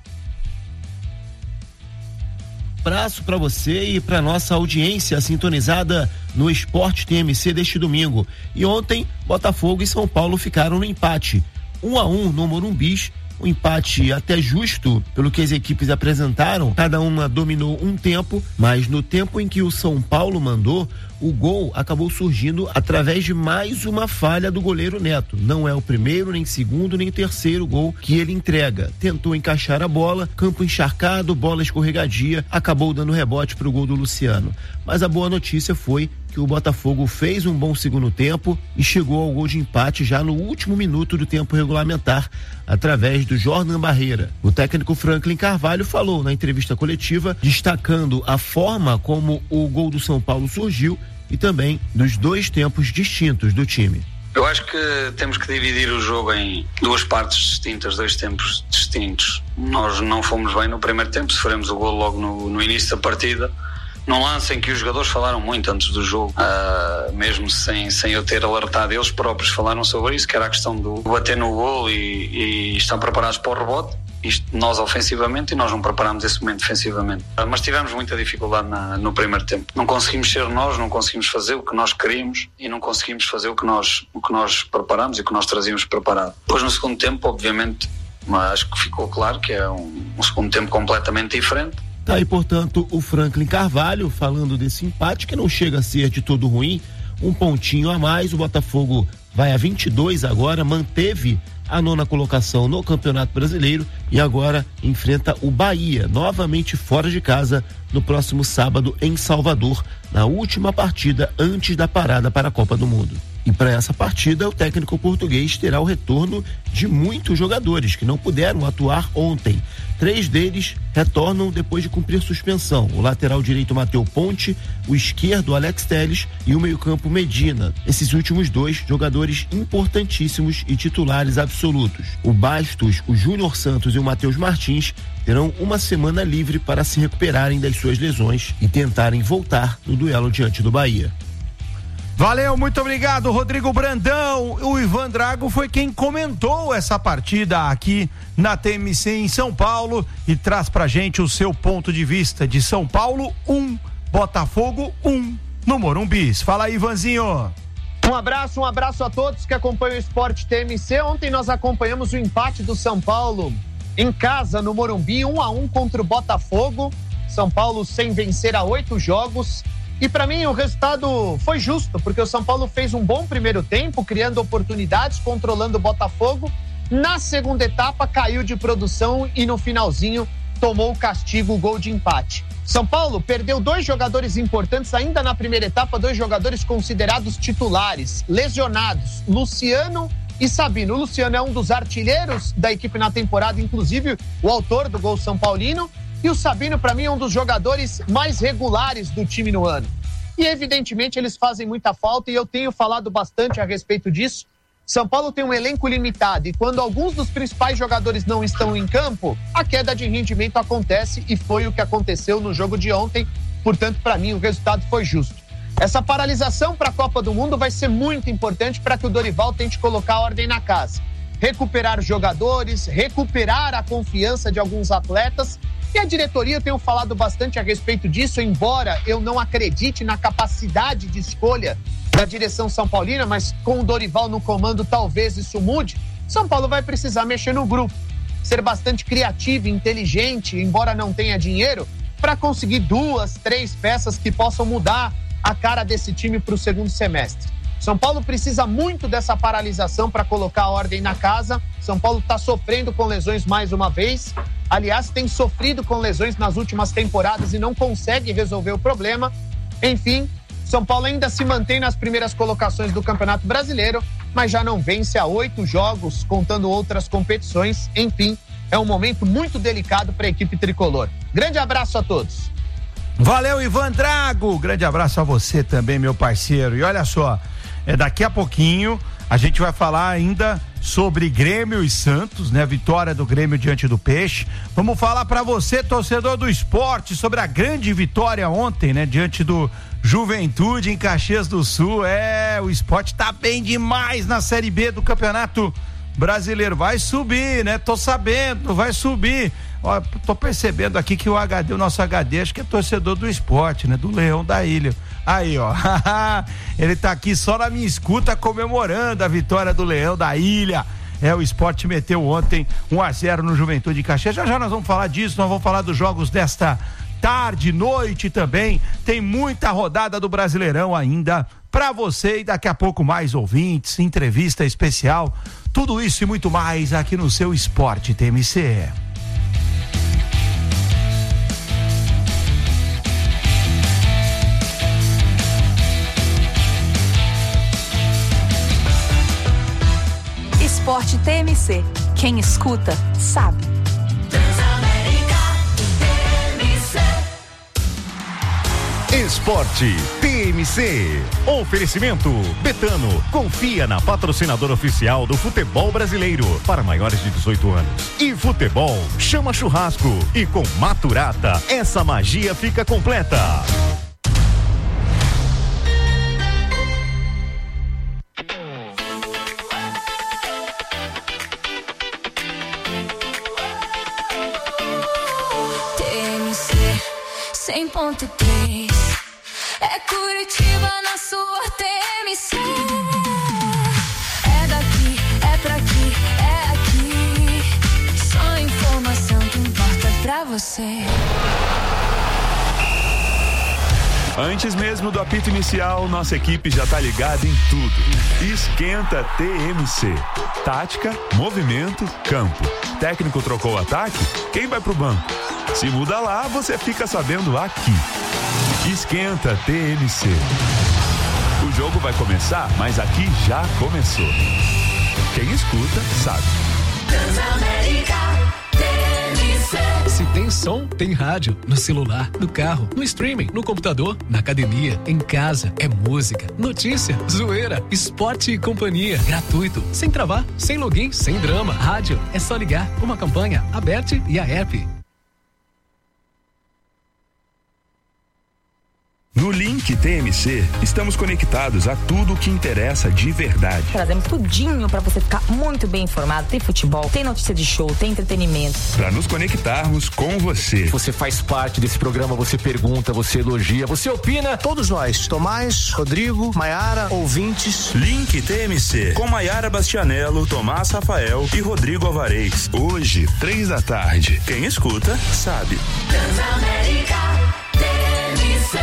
Abraço para você e para nossa audiência sintonizada no Esporte T M C deste domingo. E ontem, Botafogo e São Paulo ficaram no empate, um a um no Morumbis. Um empate até justo pelo que as equipes apresentaram, cada uma dominou um tempo, mas no tempo em que o São Paulo mandou, o gol acabou surgindo através de mais uma falha do goleiro Neto. Não é o primeiro, nem segundo, nem terceiro gol que ele entrega. Tentou encaixar a bola, campo encharcado, bola escorregadia, acabou dando rebote para o gol do Luciano. Mas a boa notícia foi que o Botafogo fez um bom segundo tempo e chegou ao gol de empate já no último minuto do tempo regulamentar, através do Jordan Barreira. O técnico Franklin Carvalho falou na entrevista coletiva, destacando a forma como o gol do São Paulo surgiu e também dos dois tempos distintos do time. Eu acho que temos que dividir o jogo em duas partes distintas, dois tempos distintos. Nós não fomos bem no primeiro tempo, sofremos o gol logo no, no início da partida, num lance em que os jogadores falaram muito antes do jogo, uh, mesmo sem, sem eu ter alertado, eles próprios falaram sobre isso, que era a questão do bater no gol e, e estão preparados para o rebote. Isto nós ofensivamente, e nós não preparámos esse momento defensivamente. Mas tivemos muita dificuldade na, no primeiro tempo. Não conseguimos ser nós, não conseguimos fazer o que nós queríamos e não conseguimos fazer o que nós, o que nós preparámos e o que nós trazíamos preparado. Depois, no segundo tempo, obviamente, mas acho que ficou claro que é um, um segundo tempo completamente diferente. Tá aí, portanto, o Franklin Carvalho falando desse empate que não chega a ser de todo ruim. Um pontinho a mais, o Botafogo vai a vinte e dois agora, manteve a nona colocação no Campeonato Brasileiro e agora enfrenta o Bahia, novamente fora de casa, no próximo sábado em Salvador, na última partida antes da parada para a Copa do Mundo. E para essa partida, o técnico português terá o retorno de muitos jogadores que não puderam atuar ontem. Três deles retornam depois de cumprir suspensão. O lateral direito Matheus Ponte, o esquerdo Alex Telles e o meio-campo Medina. Esses últimos dois, jogadores importantíssimos e titulares absolutos. O Bastos, o Júnior Santos e o Matheus Martins terão uma semana livre para se recuperarem das suas lesões e tentarem voltar no duelo diante do Bahia. Valeu, muito obrigado, Rodrigo Brandão. O Ivan Drago foi quem comentou essa partida aqui na T M C em São Paulo e traz pra gente o seu ponto de vista de São Paulo um, Botafogo um no Morumbis. Fala aí, Ivanzinho. Um abraço, um abraço a todos que acompanham o Esporte T M C. Ontem nós acompanhamos o empate do São Paulo em casa no Morumbi, um a um contra o Botafogo. São Paulo sem vencer há oito jogos. E para mim o resultado foi justo, porque o São Paulo fez um bom primeiro tempo, criando oportunidades, controlando o Botafogo. Na segunda etapa caiu de produção e no finalzinho tomou o castigo, o gol de empate. São Paulo perdeu dois jogadores importantes ainda na primeira etapa, dois jogadores considerados titulares, lesionados, Luciano e Sabino. O Luciano é um dos artilheiros da equipe na temporada, inclusive o autor do gol são paulino. E o Sabino, para mim, é um dos jogadores mais regulares do time no ano. E, evidentemente, eles fazem muita falta e eu tenho falado bastante a respeito disso. São Paulo tem um elenco limitado e quando alguns dos principais jogadores não estão em campo, a queda de rendimento acontece e foi o que aconteceu no jogo de ontem. portanto, para mim, o resultado foi justo. Essa paralisação para a Copa do Mundo vai ser muito importante para que o Dorival tente colocar ordem na casa. Recuperar os jogadores, recuperar a confiança de alguns atletas. E a diretoria, eu tenho falado bastante a respeito disso, embora eu não acredite na capacidade de escolha da direção São Paulina, mas com o Dorival no comando talvez isso mude. São Paulo vai precisar mexer no grupo, ser bastante criativo, inteligente, embora não tenha dinheiro, para conseguir duas, três peças que possam mudar a cara desse time para o segundo semestre. São Paulo precisa muito dessa paralisação para colocar a ordem na casa. São Paulo está sofrendo com lesões mais uma vez. Aliás, tem sofrido com lesões nas últimas temporadas e não consegue resolver o problema. Enfim, São Paulo ainda se mantém nas primeiras colocações do Campeonato Brasileiro, mas já não vence há oito jogos, contando outras competições. Enfim, é um momento muito delicado para a equipe tricolor. Grande abraço a todos. Valeu, Ivan Drago. Grande abraço a você também, meu parceiro. E olha só, é, daqui a pouquinho a gente vai falar ainda sobre Grêmio e Santos, né? Vitória do Grêmio diante do Peixe. Vamos falar para você, torcedor do esporte, sobre a grande vitória ontem, né? Diante do Juventude em Caxias do Sul. É, o esporte tá bem demais na Série B do Campeonato Brasileiro. Vai subir, né? Tô sabendo, vai subir. Ó, tô percebendo aqui que o H D, o nosso H D, acho que é torcedor do esporte, né? Do Leão da Ilha. Aí, ó. Ele tá aqui só na minha escuta comemorando a vitória do Leão da Ilha. É, o esporte meteu ontem um a zero no Juventude de Caxias. Já já nós vamos falar disso, nós vamos falar dos jogos desta tarde, noite também. Tem muita rodada do Brasileirão ainda pra você e daqui a pouco mais ouvintes, entrevista especial. Tudo isso e muito mais aqui no seu Esporte T M C. Esporte T M C. Quem escuta, sabe. Esporte T M C. Oferecimento Betano. Confia na patrocinadora oficial do futebol brasileiro para maiores de dezoito anos. E futebol chama churrasco. E com Maturata, essa magia fica completa. cem ponto três é Curitiba na sua T M C. É daqui, é pra aqui, é aqui. Só informação que importa pra você. Antes mesmo do apito inicial, nossa equipe já tá ligada em tudo. Esquenta T M C. Tática, movimento, campo. Técnico trocou o ataque? Quem vai pro banco? Se muda lá, você fica sabendo aqui. Esquenta T M C. O jogo vai começar, mas aqui já começou. Quem escuta, sabe. Transamérica T M C. Se tem som, tem rádio. No celular, no carro, no streaming, no computador, na academia, em casa. É música, notícia, zoeira, esporte e companhia. Gratuito, sem travar, sem login, sem drama. Rádio, é só ligar. Uma campanha, a Bet e a app. No Link T M C, estamos conectados a tudo o que interessa de verdade. Trazemos tudinho pra você ficar muito bem informado. Tem futebol, tem notícia de show, tem entretenimento. Pra nos conectarmos com você. Você faz parte desse programa, você pergunta, você elogia, você opina. Todos nós, Tomás, Rodrigo, Maiara, ouvintes. Link T M C, com Maiara Bastianello, Tomás Rafael e Rodrigo Alvarez. Hoje, três da tarde. Quem escuta, sabe. Transamérica T M C.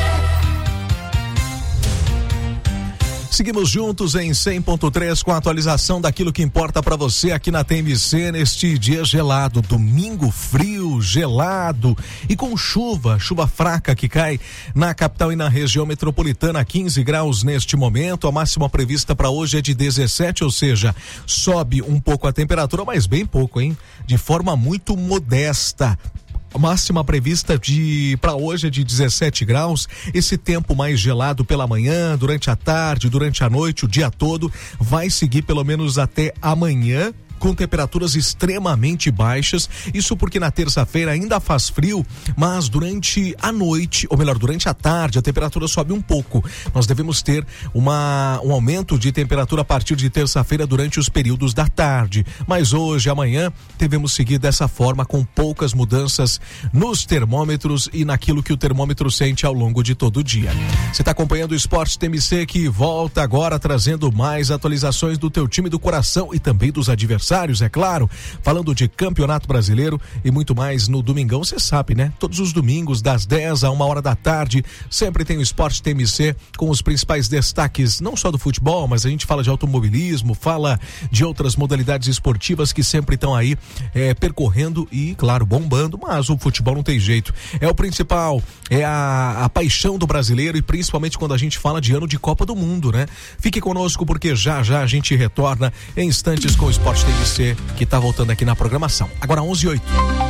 Seguimos juntos em cem ponto três com a atualização daquilo que importa para você aqui na T M C neste dia gelado, domingo frio, gelado e com chuva, chuva fraca que cai na capital e na região metropolitana, quinze graus neste momento. A máxima prevista para hoje é de dezessete, ou seja, sobe um pouco a temperatura, mas bem pouco, hein? De forma muito modesta. A máxima prevista de para hoje é de dezessete graus. Esse tempo mais gelado pela manhã, durante a tarde, durante a noite, o dia todo, vai seguir pelo menos até amanhã. com temperaturas extremamente baixas. Isso porque na terça-feira ainda faz frio, mas durante a noite, ou melhor, durante a tarde, a temperatura sobe um pouco. Nós devemos ter uma, um aumento de temperatura a partir de terça-feira durante os períodos da tarde. Mas hoje, amanhã, devemos seguir dessa forma, com poucas mudanças nos termômetros e naquilo que o termômetro sente ao longo de todo o dia. Você está acompanhando o Esporte T M C, que volta agora trazendo mais atualizações do teu time do coração e também dos adversários, é claro, falando de Campeonato Brasileiro e muito mais no domingão, você sabe, né? Todos os domingos, das dez a uma hora da tarde, sempre tem o Esporte T M C com os principais destaques, não só do futebol, mas a gente fala de automobilismo, fala de outras modalidades esportivas que sempre estão aí é, percorrendo e, claro, bombando, mas o futebol não tem jeito. É o principal, é a, a paixão do brasileiro, e principalmente quando a gente fala de ano de Copa do Mundo, né? Fique conosco, porque já já a gente retorna em instantes com o Esporte T M C, que tá voltando aqui na programação. Agora onze e oito.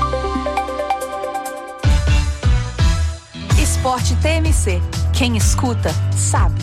Esporte T M C. Quem escuta, sabe.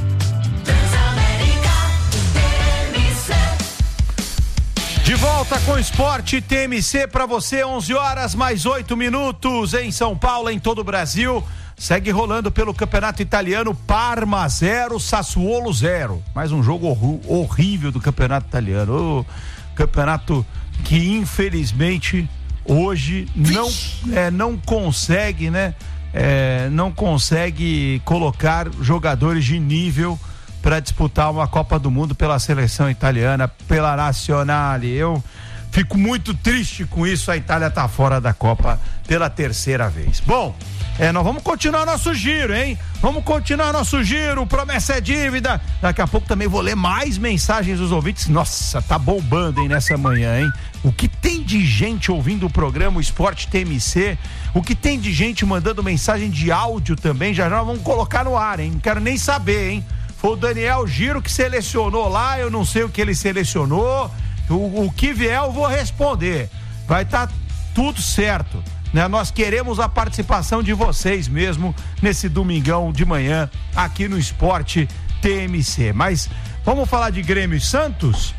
De volta com o Esporte T M C para você, onze horas mais oito minutos em São Paulo, em todo o Brasil. Segue rolando pelo Campeonato Italiano, Parma zero, Sassuolo zero. Mais um jogo hor- horrível do Campeonato Italiano. O campeonato que infelizmente hoje não, é, não consegue, né? É, não consegue colocar jogadores de nível para disputar uma Copa do Mundo pela seleção italiana, pela Nazionale. Eu fico muito triste com isso. A Itália tá fora da Copa pela terceira vez. Bom, é, nós vamos continuar nosso giro, hein? Vamos continuar nosso giro, promessa é dívida. Daqui a pouco também vou ler mais mensagens dos ouvintes. Nossa, tá bombando, hein, nessa manhã, hein? O que tem de gente ouvindo o programa, o Esporte T M C, o que tem de gente mandando mensagem de áudio também, já já vamos colocar no ar, hein? Não quero nem saber, hein? Foi o Daniel Giro que selecionou lá, eu não sei o que ele selecionou, o, o que vier eu vou responder. Vai estar tá tudo certo, né? Nós queremos a participação de vocês mesmo nesse domingão de manhã aqui no Esporte T M C. Mas vamos falar de Grêmio e Santos?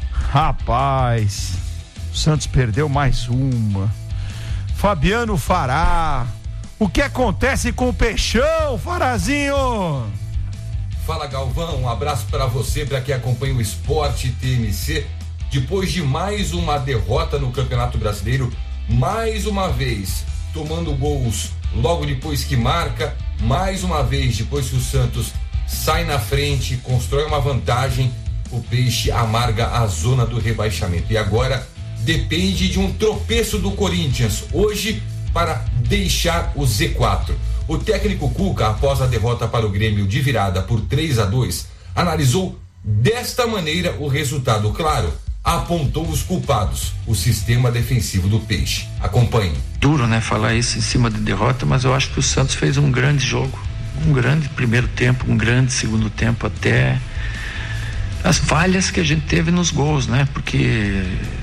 Rapaz, o Santos perdeu mais uma. Fabiano Fará, o que acontece com o Peixão, Farazinho? Fala, Galvão, um abraço para você, para quem acompanha o Esporte T M C. Depois de mais uma derrota no Campeonato Brasileiro, mais uma vez tomando gols logo depois que marca, mais uma vez depois que o Santos sai na frente, constrói uma vantagem, o Peixe amarga a zona do rebaixamento. E agora depende de um tropeço do Corinthians hoje para deixar o Z quatro. O técnico Cuca, após a derrota para o Grêmio de virada por três a dois, analisou desta maneira o resultado. Claro, apontou os culpados, o sistema defensivo do Peixe. Acompanhe. Duro, né, falar isso em cima de derrota, mas eu acho que o Santos fez um grande jogo, um grande primeiro tempo, um grande segundo tempo, até as falhas que a gente teve nos gols, né, porque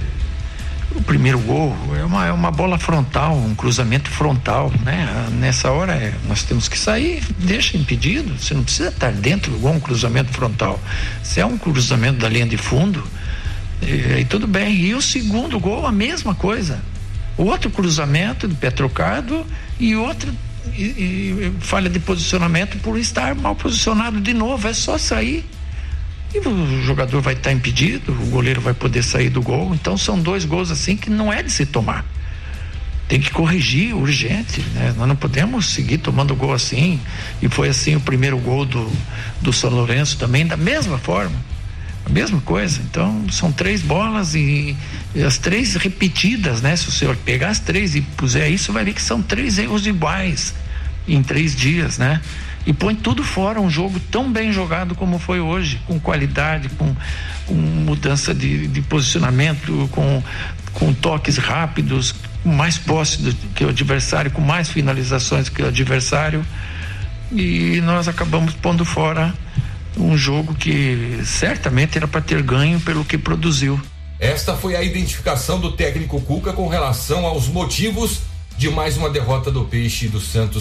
o primeiro gol é uma, é uma bola frontal, um cruzamento frontal, né? Nessa hora é, nós temos que sair, deixa impedido, você não precisa estar dentro do gol, um cruzamento frontal. Se é um cruzamento da linha de fundo, aí tudo bem. E o segundo gol, a mesma coisa. Outro cruzamento de pé trocado e outro e, e, falha de posicionamento por estar mal posicionado de novo. É só sair. E o jogador vai estar impedido, o goleiro vai poder sair do gol. Então são dois gols assim que não é de se tomar. Tem que corrigir urgente, né? Nós não podemos seguir tomando gol assim. E foi assim o primeiro gol do, do São Lourenço também, da mesma forma. A mesma coisa. Então são três bolas e, e as três repetidas, né? Se o senhor pegar as três e puser isso, vai ver que são três erros iguais em três dias, né? E põe tudo fora, um jogo tão bem jogado como foi hoje, com qualidade, com, com mudança de, de posicionamento, com, com toques rápidos, com mais posse do que o adversário, com mais finalizações que o adversário, e nós acabamos pondo fora um jogo que certamente era para ter ganho pelo que produziu. Esta foi a identificação do técnico Cuca com relação aos motivos de mais uma derrota do Peixe e do Santos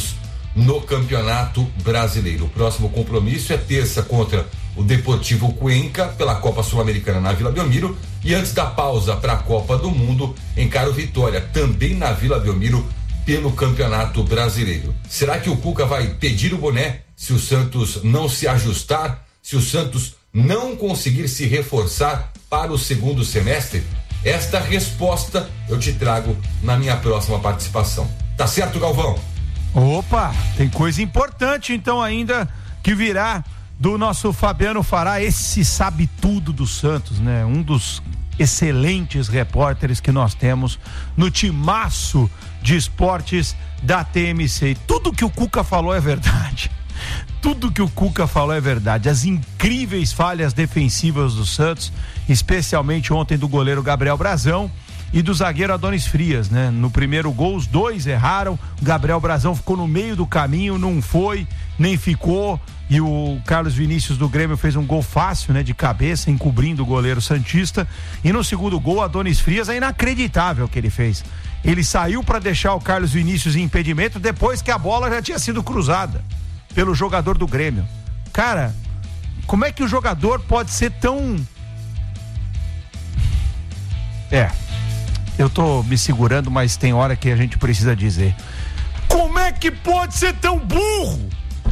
no Campeonato Brasileiro. O próximo compromisso é terça contra o Deportivo Cuenca pela Copa Sul-Americana na Vila Belmiro, e antes da pausa para a Copa do Mundo encara o Vitória também na Vila Belmiro pelo Campeonato Brasileiro. Será que o Cuca vai pedir o boné se o Santos não se ajustar, se o Santos não conseguir se reforçar para o segundo semestre? Esta resposta eu te trago na minha próxima participação. Tá certo, Galvão? Opa, tem coisa importante então ainda que virá do nosso Fabiano Fará, esse sabe tudo do Santos, né? Um dos excelentes repórteres que nós temos no timaço de esportes da T M C. E tudo que o Cuca falou é verdade. Tudo que o Cuca falou é verdade. As incríveis falhas defensivas do Santos, especialmente ontem do goleiro Gabriel Brazão e do zagueiro Adonis Frias, né? No primeiro gol, os dois erraram. O Gabriel Brazão ficou no meio do caminho, não foi, nem ficou. E o Carlos Vinícius do Grêmio fez um gol fácil, né? De cabeça, encobrindo o goleiro santista. E no segundo gol, o Adonis Frias, é inacreditável o que ele fez. Ele saiu para deixar o Carlos Vinícius em impedimento depois que a bola já tinha sido cruzada pelo jogador do Grêmio. Cara, como é que o jogador pode ser tão... É, eu tô me segurando, mas tem hora que a gente precisa dizer. Como é que pode ser tão burro?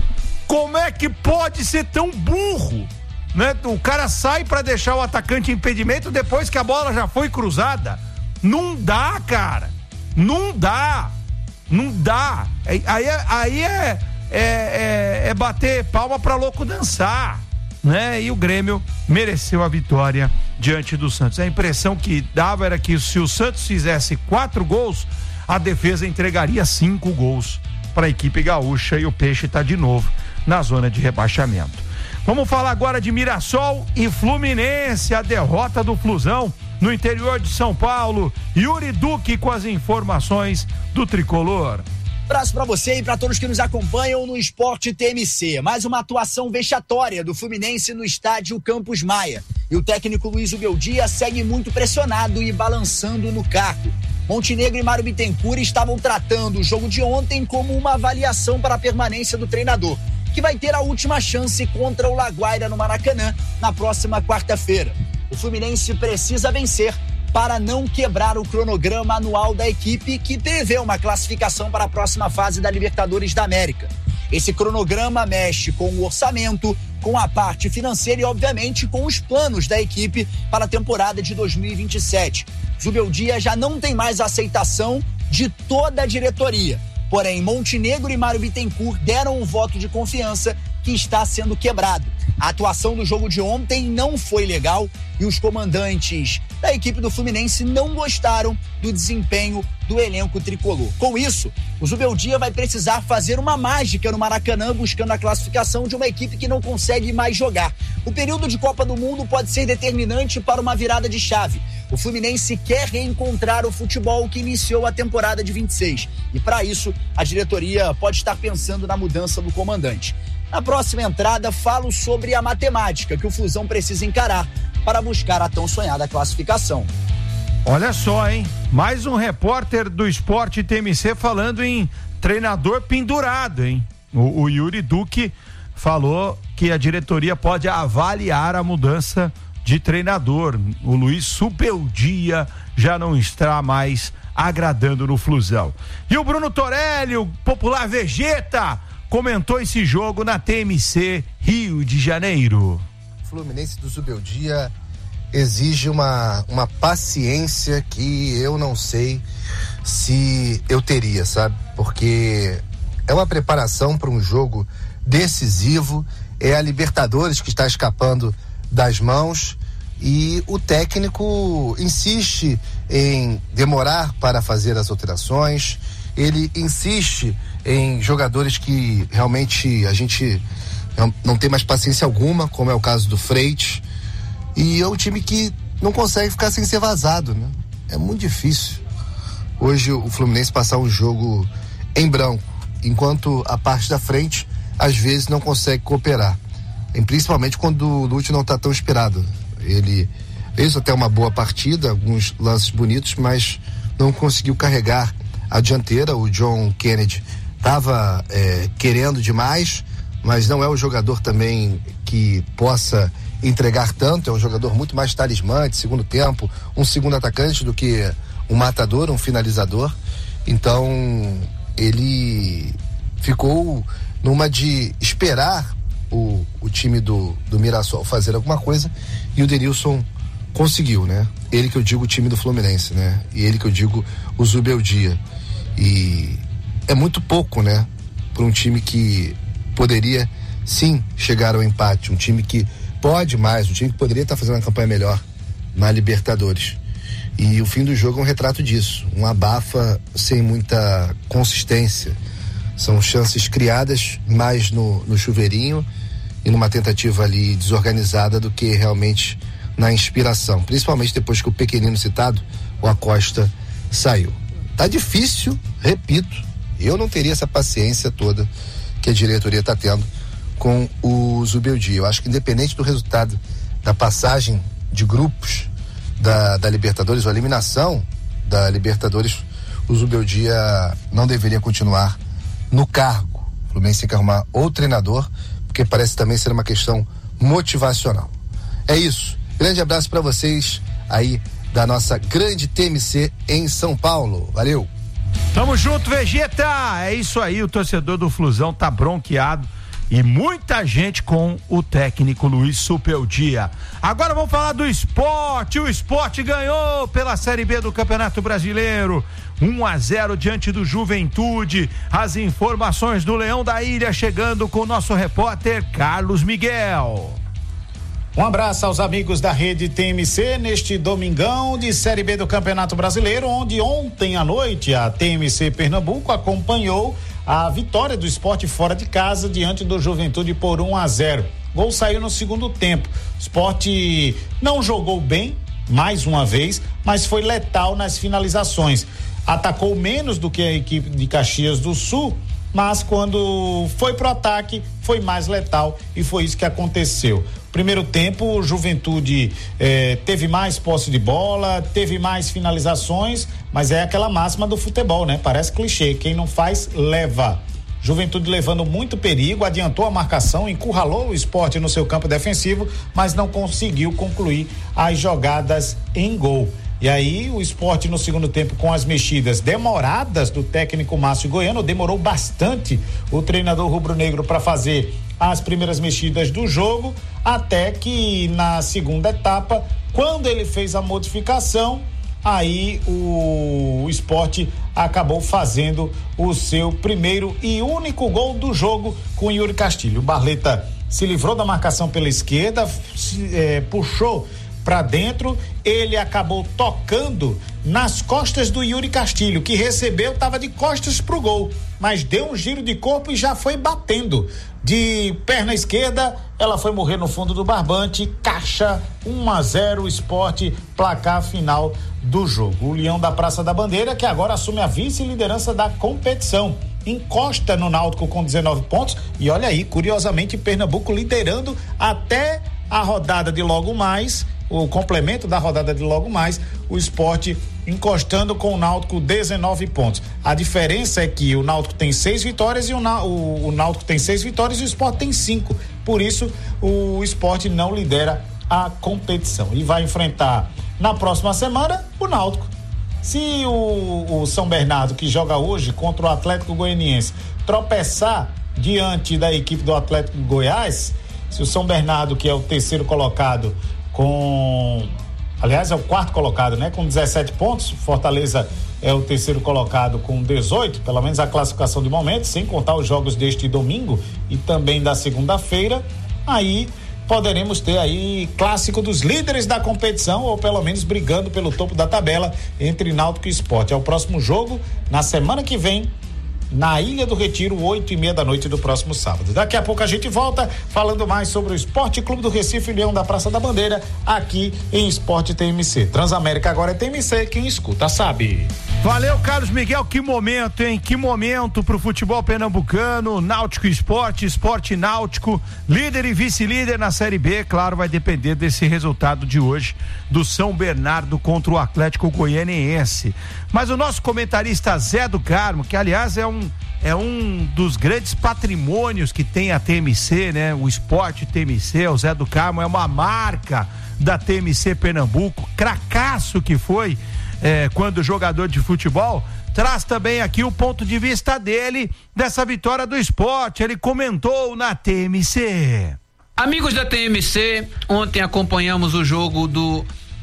Como é que pode ser tão burro? Né? O cara sai pra deixar o atacante em impedimento depois que a bola já foi cruzada. Não dá, cara. Não dá. Não dá. Aí, aí é, é, é, é bater palma pra louco dançar, né? E o Grêmio mereceu a vitória diante do Santos. A impressão que dava era que se o Santos fizesse quatro gols, a defesa entregaria cinco gols para a equipe gaúcha, e o Peixe está de novo na zona de rebaixamento. Vamos falar agora de Mirassol e Fluminense, a derrota do Flusão no interior de São Paulo. Yuri Duque com as informações do Tricolor. Abraço pra você e pra todos que nos acompanham no Esporte T M C. Mais uma atuação vexatória do Fluminense no estádio Campos Maia. E o técnico Luiz Ubeldia segue muito pressionado e balançando no carro. Montenegro e Mário Bittencourt estavam tratando o jogo de ontem como uma avaliação para a permanência do treinador, que vai ter a última chance contra o Laguaira no Maracanã na próxima quarta-feira. O Fluminense precisa vencer para não quebrar o cronograma anual da equipe, que prevê uma classificação para a próxima fase da Libertadores da América. Esse cronograma mexe com o orçamento, com a parte financeira e, obviamente, com os planos da equipe para a temporada de dois mil e vinte e sete. Zubeldia já não tem mais aceitação de toda a diretoria. Porém, Montenegro e Mário Bittencourt deram um voto de confiança que está sendo quebrado. A atuação do jogo de ontem não foi legal e os comandantes da equipe do Fluminense não gostaram do desempenho do elenco tricolor. Com isso, o Zubeldia vai precisar fazer uma mágica no Maracanã, buscando a classificação de uma equipe que não consegue mais jogar. O período de Copa do Mundo pode ser determinante para uma virada de chave. O Fluminense quer reencontrar o futebol que iniciou a temporada de vinte e seis. E para isso, a diretoria pode estar pensando na mudança do comandante. Na próxima entrada, falo sobre a matemática que o Flusão precisa encarar para buscar a tão sonhada classificação. Olha só, hein? Mais um repórter do Esporte T M C falando em treinador pendurado, hein? O, o Yuri Duque falou que a diretoria pode avaliar a mudança de treinador. O Luiz Zubeldia já não está mais agradando no Flusão. E o Bruno Torelli, o popular Vegeta, comentou esse jogo na T M C Rio de Janeiro. O Fluminense do Zubeldia exige uma, uma paciência que eu não sei se eu teria, sabe? Porque é uma preparação para um jogo decisivo, é a Libertadores que está escapando das mãos e o técnico insiste em demorar para fazer as alterações, ele insiste em jogadores que realmente a gente não, não tem mais paciência alguma, como é o caso do Freitas, e é um time que não consegue ficar sem ser vazado, né? É muito difícil hoje o Fluminense passar um jogo em branco, enquanto a parte da frente às vezes não consegue cooperar, e principalmente quando o Lúcio não está tão inspirado. Ele fez até uma boa partida, alguns lances bonitos, mas não conseguiu carregar a dianteira. O John Kennedy estava é, querendo demais, mas não é um jogador também que possa entregar tanto, é um jogador muito mais talismã de segundo tempo, um segundo atacante do que um matador, um finalizador. Então ele ficou numa de esperar o, o time do, do Mirassol fazer alguma coisa, e o Denilson conseguiu, né? Ele que eu digo o time do Fluminense, né? E ele que eu digo o Zubeldia. E é muito pouco, né? Para um time que poderia sim chegar ao empate, um time que pode mais, um time que poderia estar fazendo uma campanha melhor na Libertadores. E o fim do jogo é um retrato disso, um abafa sem muita consistência. São chances criadas mais no, no chuveirinho e numa tentativa ali desorganizada do que realmente na inspiração, principalmente depois que o pequenino citado, o Acosta, saiu. Tá difícil, repito, eu não teria essa paciência toda que a diretoria está tendo com o Zubeldia. Eu acho que independente do resultado da passagem de grupos da, da Libertadores, ou a eliminação da Libertadores, o Zubeldia não deveria continuar no cargo. O Fluminense tem que arrumar outro treinador, porque parece também ser uma questão motivacional. É isso. Grande abraço para vocês aí da nossa grande T M C em São Paulo. Valeu. Tamo junto, Vegeta. É isso aí, o torcedor do Flusão tá bronqueado e muita gente com o técnico Luiz Zubeldia. Agora vamos falar do esporte. O esporte ganhou pela Série B do Campeonato Brasileiro. um a zero diante do Juventude. As informações do Leão da Ilha chegando com o nosso repórter Carlos Miguel. Um abraço aos amigos da Rede T M C neste domingão de Série B do Campeonato Brasileiro, onde ontem à noite a T M C Pernambuco acompanhou a vitória do Sport fora de casa diante do Juventude por um a zero. Gol saiu no segundo tempo. O Sport não jogou bem, mais uma vez, mas foi letal nas finalizações. Atacou menos do que a equipe de Caxias do Sul, mas quando foi pro ataque foi mais letal, e foi isso que aconteceu. Primeiro tempo, o Juventude eh, teve mais posse de bola, teve mais finalizações, mas é aquela máxima do futebol, né? Parece clichê, quem não faz, leva. Juventude levando muito perigo, adiantou a marcação, encurralou o Sport no seu campo defensivo, mas não conseguiu concluir as jogadas em gol. E aí o Sport no segundo tempo, com as mexidas demoradas do técnico Márcio Goiano, demorou bastante o treinador rubro-negro para fazer as primeiras mexidas do jogo, até que na segunda etapa, quando ele fez a modificação, aí o, o Sport acabou fazendo o seu primeiro e único gol do jogo com o Yuri Castilho. O Barleta se livrou da marcação pela esquerda, se, eh, puxou para dentro, ele acabou tocando nas costas do Yuri Castilho, que recebeu, estava de costas pro gol, mas deu um giro de corpo e já foi batendo de perna esquerda. Ela foi morrer no fundo do barbante. Caixa um a zero Sport, placar final do jogo. O Leão da Praça da Bandeira, que agora assume a vice-liderança da competição, encosta no Náutico com dezenove pontos, e olha aí, curiosamente, Pernambuco liderando até a rodada de logo mais, o complemento da rodada de logo mais, o Sport encostando com o Náutico dezenove pontos. A diferença é que o Náutico tem seis vitórias e o, o, o Náutico tem seis vitórias e o Sport tem cinco. Por isso, o Sport não lidera a competição e vai enfrentar na próxima semana o Náutico. Se o, o São Bernardo, que joga hoje contra o Atlético Goianiense, tropeçar diante da equipe do Atlético Goiás, se o São Bernardo, que é o terceiro colocado, com, aliás, é o quarto colocado, né? Com dezessete pontos, Fortaleza é o terceiro colocado com dezoito, pelo menos a classificação de momento, sem contar os jogos deste domingo e também da segunda-feira, aí poderemos ter aí clássico dos líderes da competição, ou pelo menos brigando pelo topo da tabela entre Náutico e Sport. É o próximo jogo na semana que vem, na Ilha do Retiro, oito e meia da noite do próximo sábado. Daqui a pouco a gente volta falando mais sobre o Esporte Clube do Recife, Leão da Praça da Bandeira, aqui em Esporte T M C. Transamérica agora é T M C, quem escuta sabe. Valeu, Carlos Miguel, que momento, hein? Que momento pro futebol pernambucano, Náutico Esporte, Esporte Náutico, líder e vice-líder na Série B, claro, vai depender desse resultado de hoje do São Bernardo contra o Atlético Goianiense. Mas o nosso comentarista Zé do Carmo, que aliás é um é um dos grandes patrimônios que tem a T M C, né? O Esporte T M C, o Zé do Carmo é uma marca da T M C Pernambuco, cracaço que foi É, quando jogador de futebol, traz também aqui o ponto de vista dele dessa vitória do Esporte. Ele comentou na T M C. Amigos da T M C, ontem acompanhamos o jogo do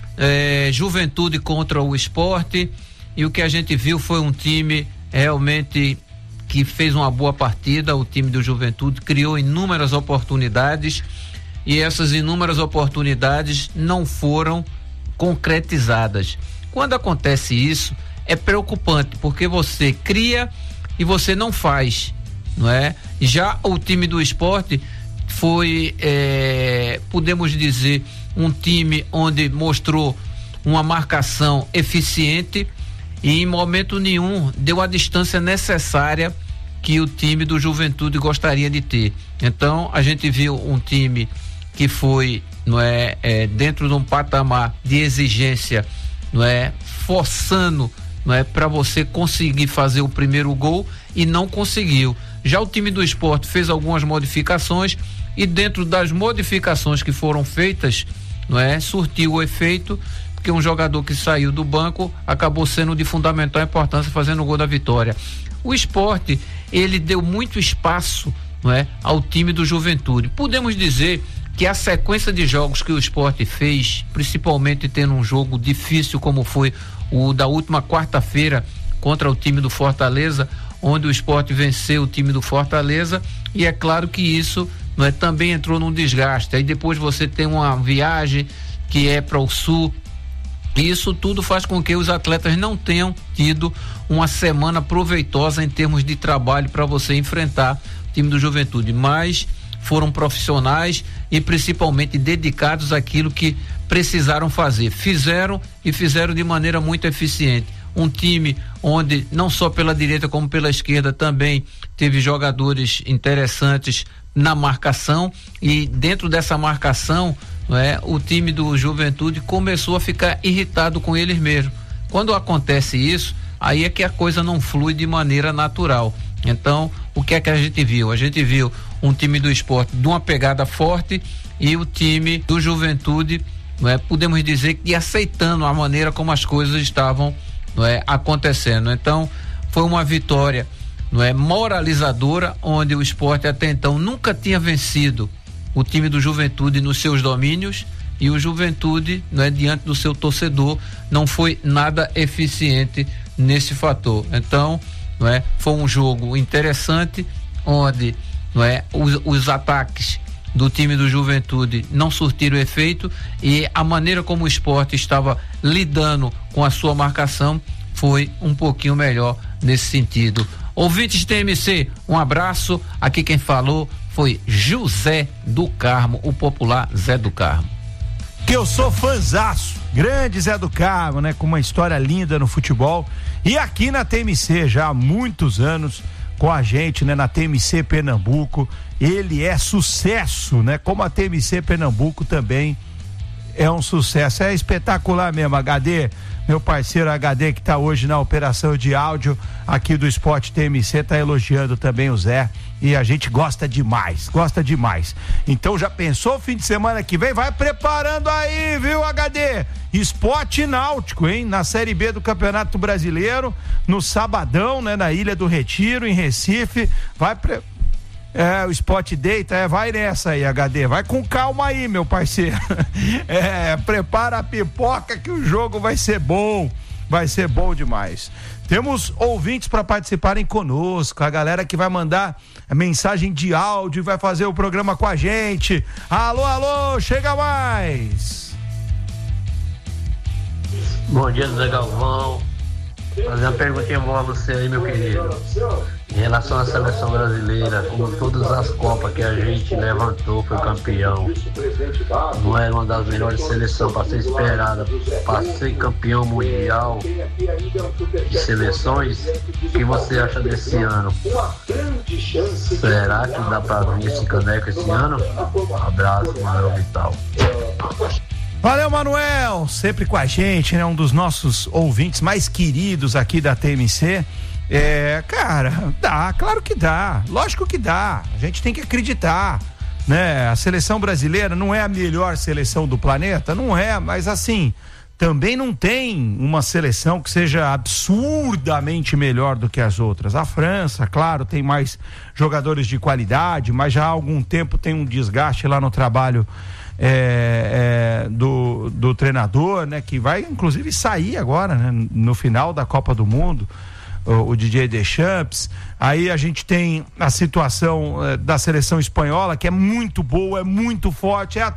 é, Juventude contra o Esporte e o que a gente viu foi um time realmente que fez uma boa partida. O time do Juventude criou inúmeras oportunidades e essas inúmeras oportunidades não foram concretizadas. Quando acontece isso, é preocupante, porque você cria e você não faz, não é? Já o time do Esporte foi, é, podemos dizer, um time onde mostrou uma marcação eficiente e em momento nenhum deu a distância necessária que o time do Juventude gostaria de ter. Então, a gente viu um time que foi, não é, é dentro de um patamar de exigência, não é, forçando, não é, para você conseguir fazer o primeiro gol e não conseguiu. Já o time do Esporte fez algumas modificações e dentro das modificações que foram feitas, não é, surtiu o efeito, porque um jogador que saiu do banco acabou sendo de fundamental importância fazendo o gol da vitória. O Esporte, ele deu muito espaço, não é, ao time do Juventude. Podemos dizer que a sequência de jogos que o Esporte fez, principalmente tendo um jogo difícil como foi o da última quarta-feira contra o time do Fortaleza, onde o Esporte venceu o time do Fortaleza, e é claro que isso, não é, também entrou num desgaste. Aí depois você tem uma viagem que é para o sul, e isso tudo faz com que os atletas não tenham tido uma semana proveitosa em termos de trabalho para você enfrentar o time do Juventude, mas foram profissionais e principalmente dedicados àquilo que precisaram fazer. Fizeram e fizeram de maneira muito eficiente. Um time onde não só pela direita como pela esquerda também teve jogadores interessantes na marcação, e dentro dessa marcação, não é, o time do Juventude começou a ficar irritado com eles mesmo. Quando acontece isso, aí é que a coisa não flui de maneira natural. Então, o que é que a gente viu? A gente viu um time do Esporte de uma pegada forte e o time do Juventude, não é, podemos dizer que aceitando a maneira como as coisas estavam, não é, acontecendo. Então, foi uma vitória, não é, moralizadora, onde o Esporte até então nunca tinha vencido o time do Juventude nos seus domínios, e o Juventude, não é, diante do seu torcedor, não foi nada eficiente nesse fator. Então, não é, foi um jogo interessante, onde, não é, os, os ataques do time do Juventude não surtiram efeito, e a maneira como o Esporte estava lidando com a sua marcação foi um pouquinho melhor nesse sentido. Ouvintes T M C, um abraço. Aqui quem falou foi José do Carmo, o popular Zé do Carmo. Que eu sou fãzaço, grande Zé do Carmo, né? Com uma história linda no futebol, e aqui na T M C já há muitos anos com a gente, né? Na T M C Pernambuco, ele é sucesso, né? Como a T M C Pernambuco também é um sucesso, é espetacular mesmo. H D, meu parceiro H D, que tá hoje na operação de áudio aqui do Esporte T M C, tá elogiando também o Zé, e a gente gosta demais, gosta demais. Então já pensou, fim de semana que vem? Vai preparando aí, viu, H D? Esporte Náutico, hein? Na Série B do Campeonato Brasileiro, no sabadão, né? Na Ilha do Retiro, em Recife. Vai pre... É, o Sport Data, é, vai nessa aí, H D, vai com calma aí, meu parceiro. É, prepara a pipoca que o jogo vai ser bom, vai ser bom demais. Temos ouvintes para participarem conosco, a galera que vai mandar mensagem de áudio e vai fazer o programa com a gente. Alô, alô, chega mais. Bom dia, Zé Galvão. fazer uma perguntinha boa a você aí, meu querido. Em relação à seleção brasileira, como todas as Copas que a gente levantou, foi campeão, não era uma das melhores seleções para ser esperada, para ser campeão mundial de seleções, o que você acha desse ano? Será que dá para vir esse caneco esse ano? Um abraço, Manuel Vital. Valeu, Manuel, sempre com a gente, né? Um dos nossos ouvintes mais queridos aqui da T M C. É, cara, dá, claro que dá, lógico que dá, a gente tem que acreditar, né? A seleção brasileira não é a melhor seleção do planeta, não é, mas assim, também não tem uma seleção que seja absurdamente melhor do que as outras. A França, claro, tem mais jogadores de qualidade, mas já há algum tempo tem um desgaste lá no trabalho É, é, do, do treinador, né, que vai inclusive sair agora, né, no final da Copa do Mundo, o, o Didier Deschamps. Aí a gente tem a situação é, da seleção espanhola, que é muito boa, é muito forte, é a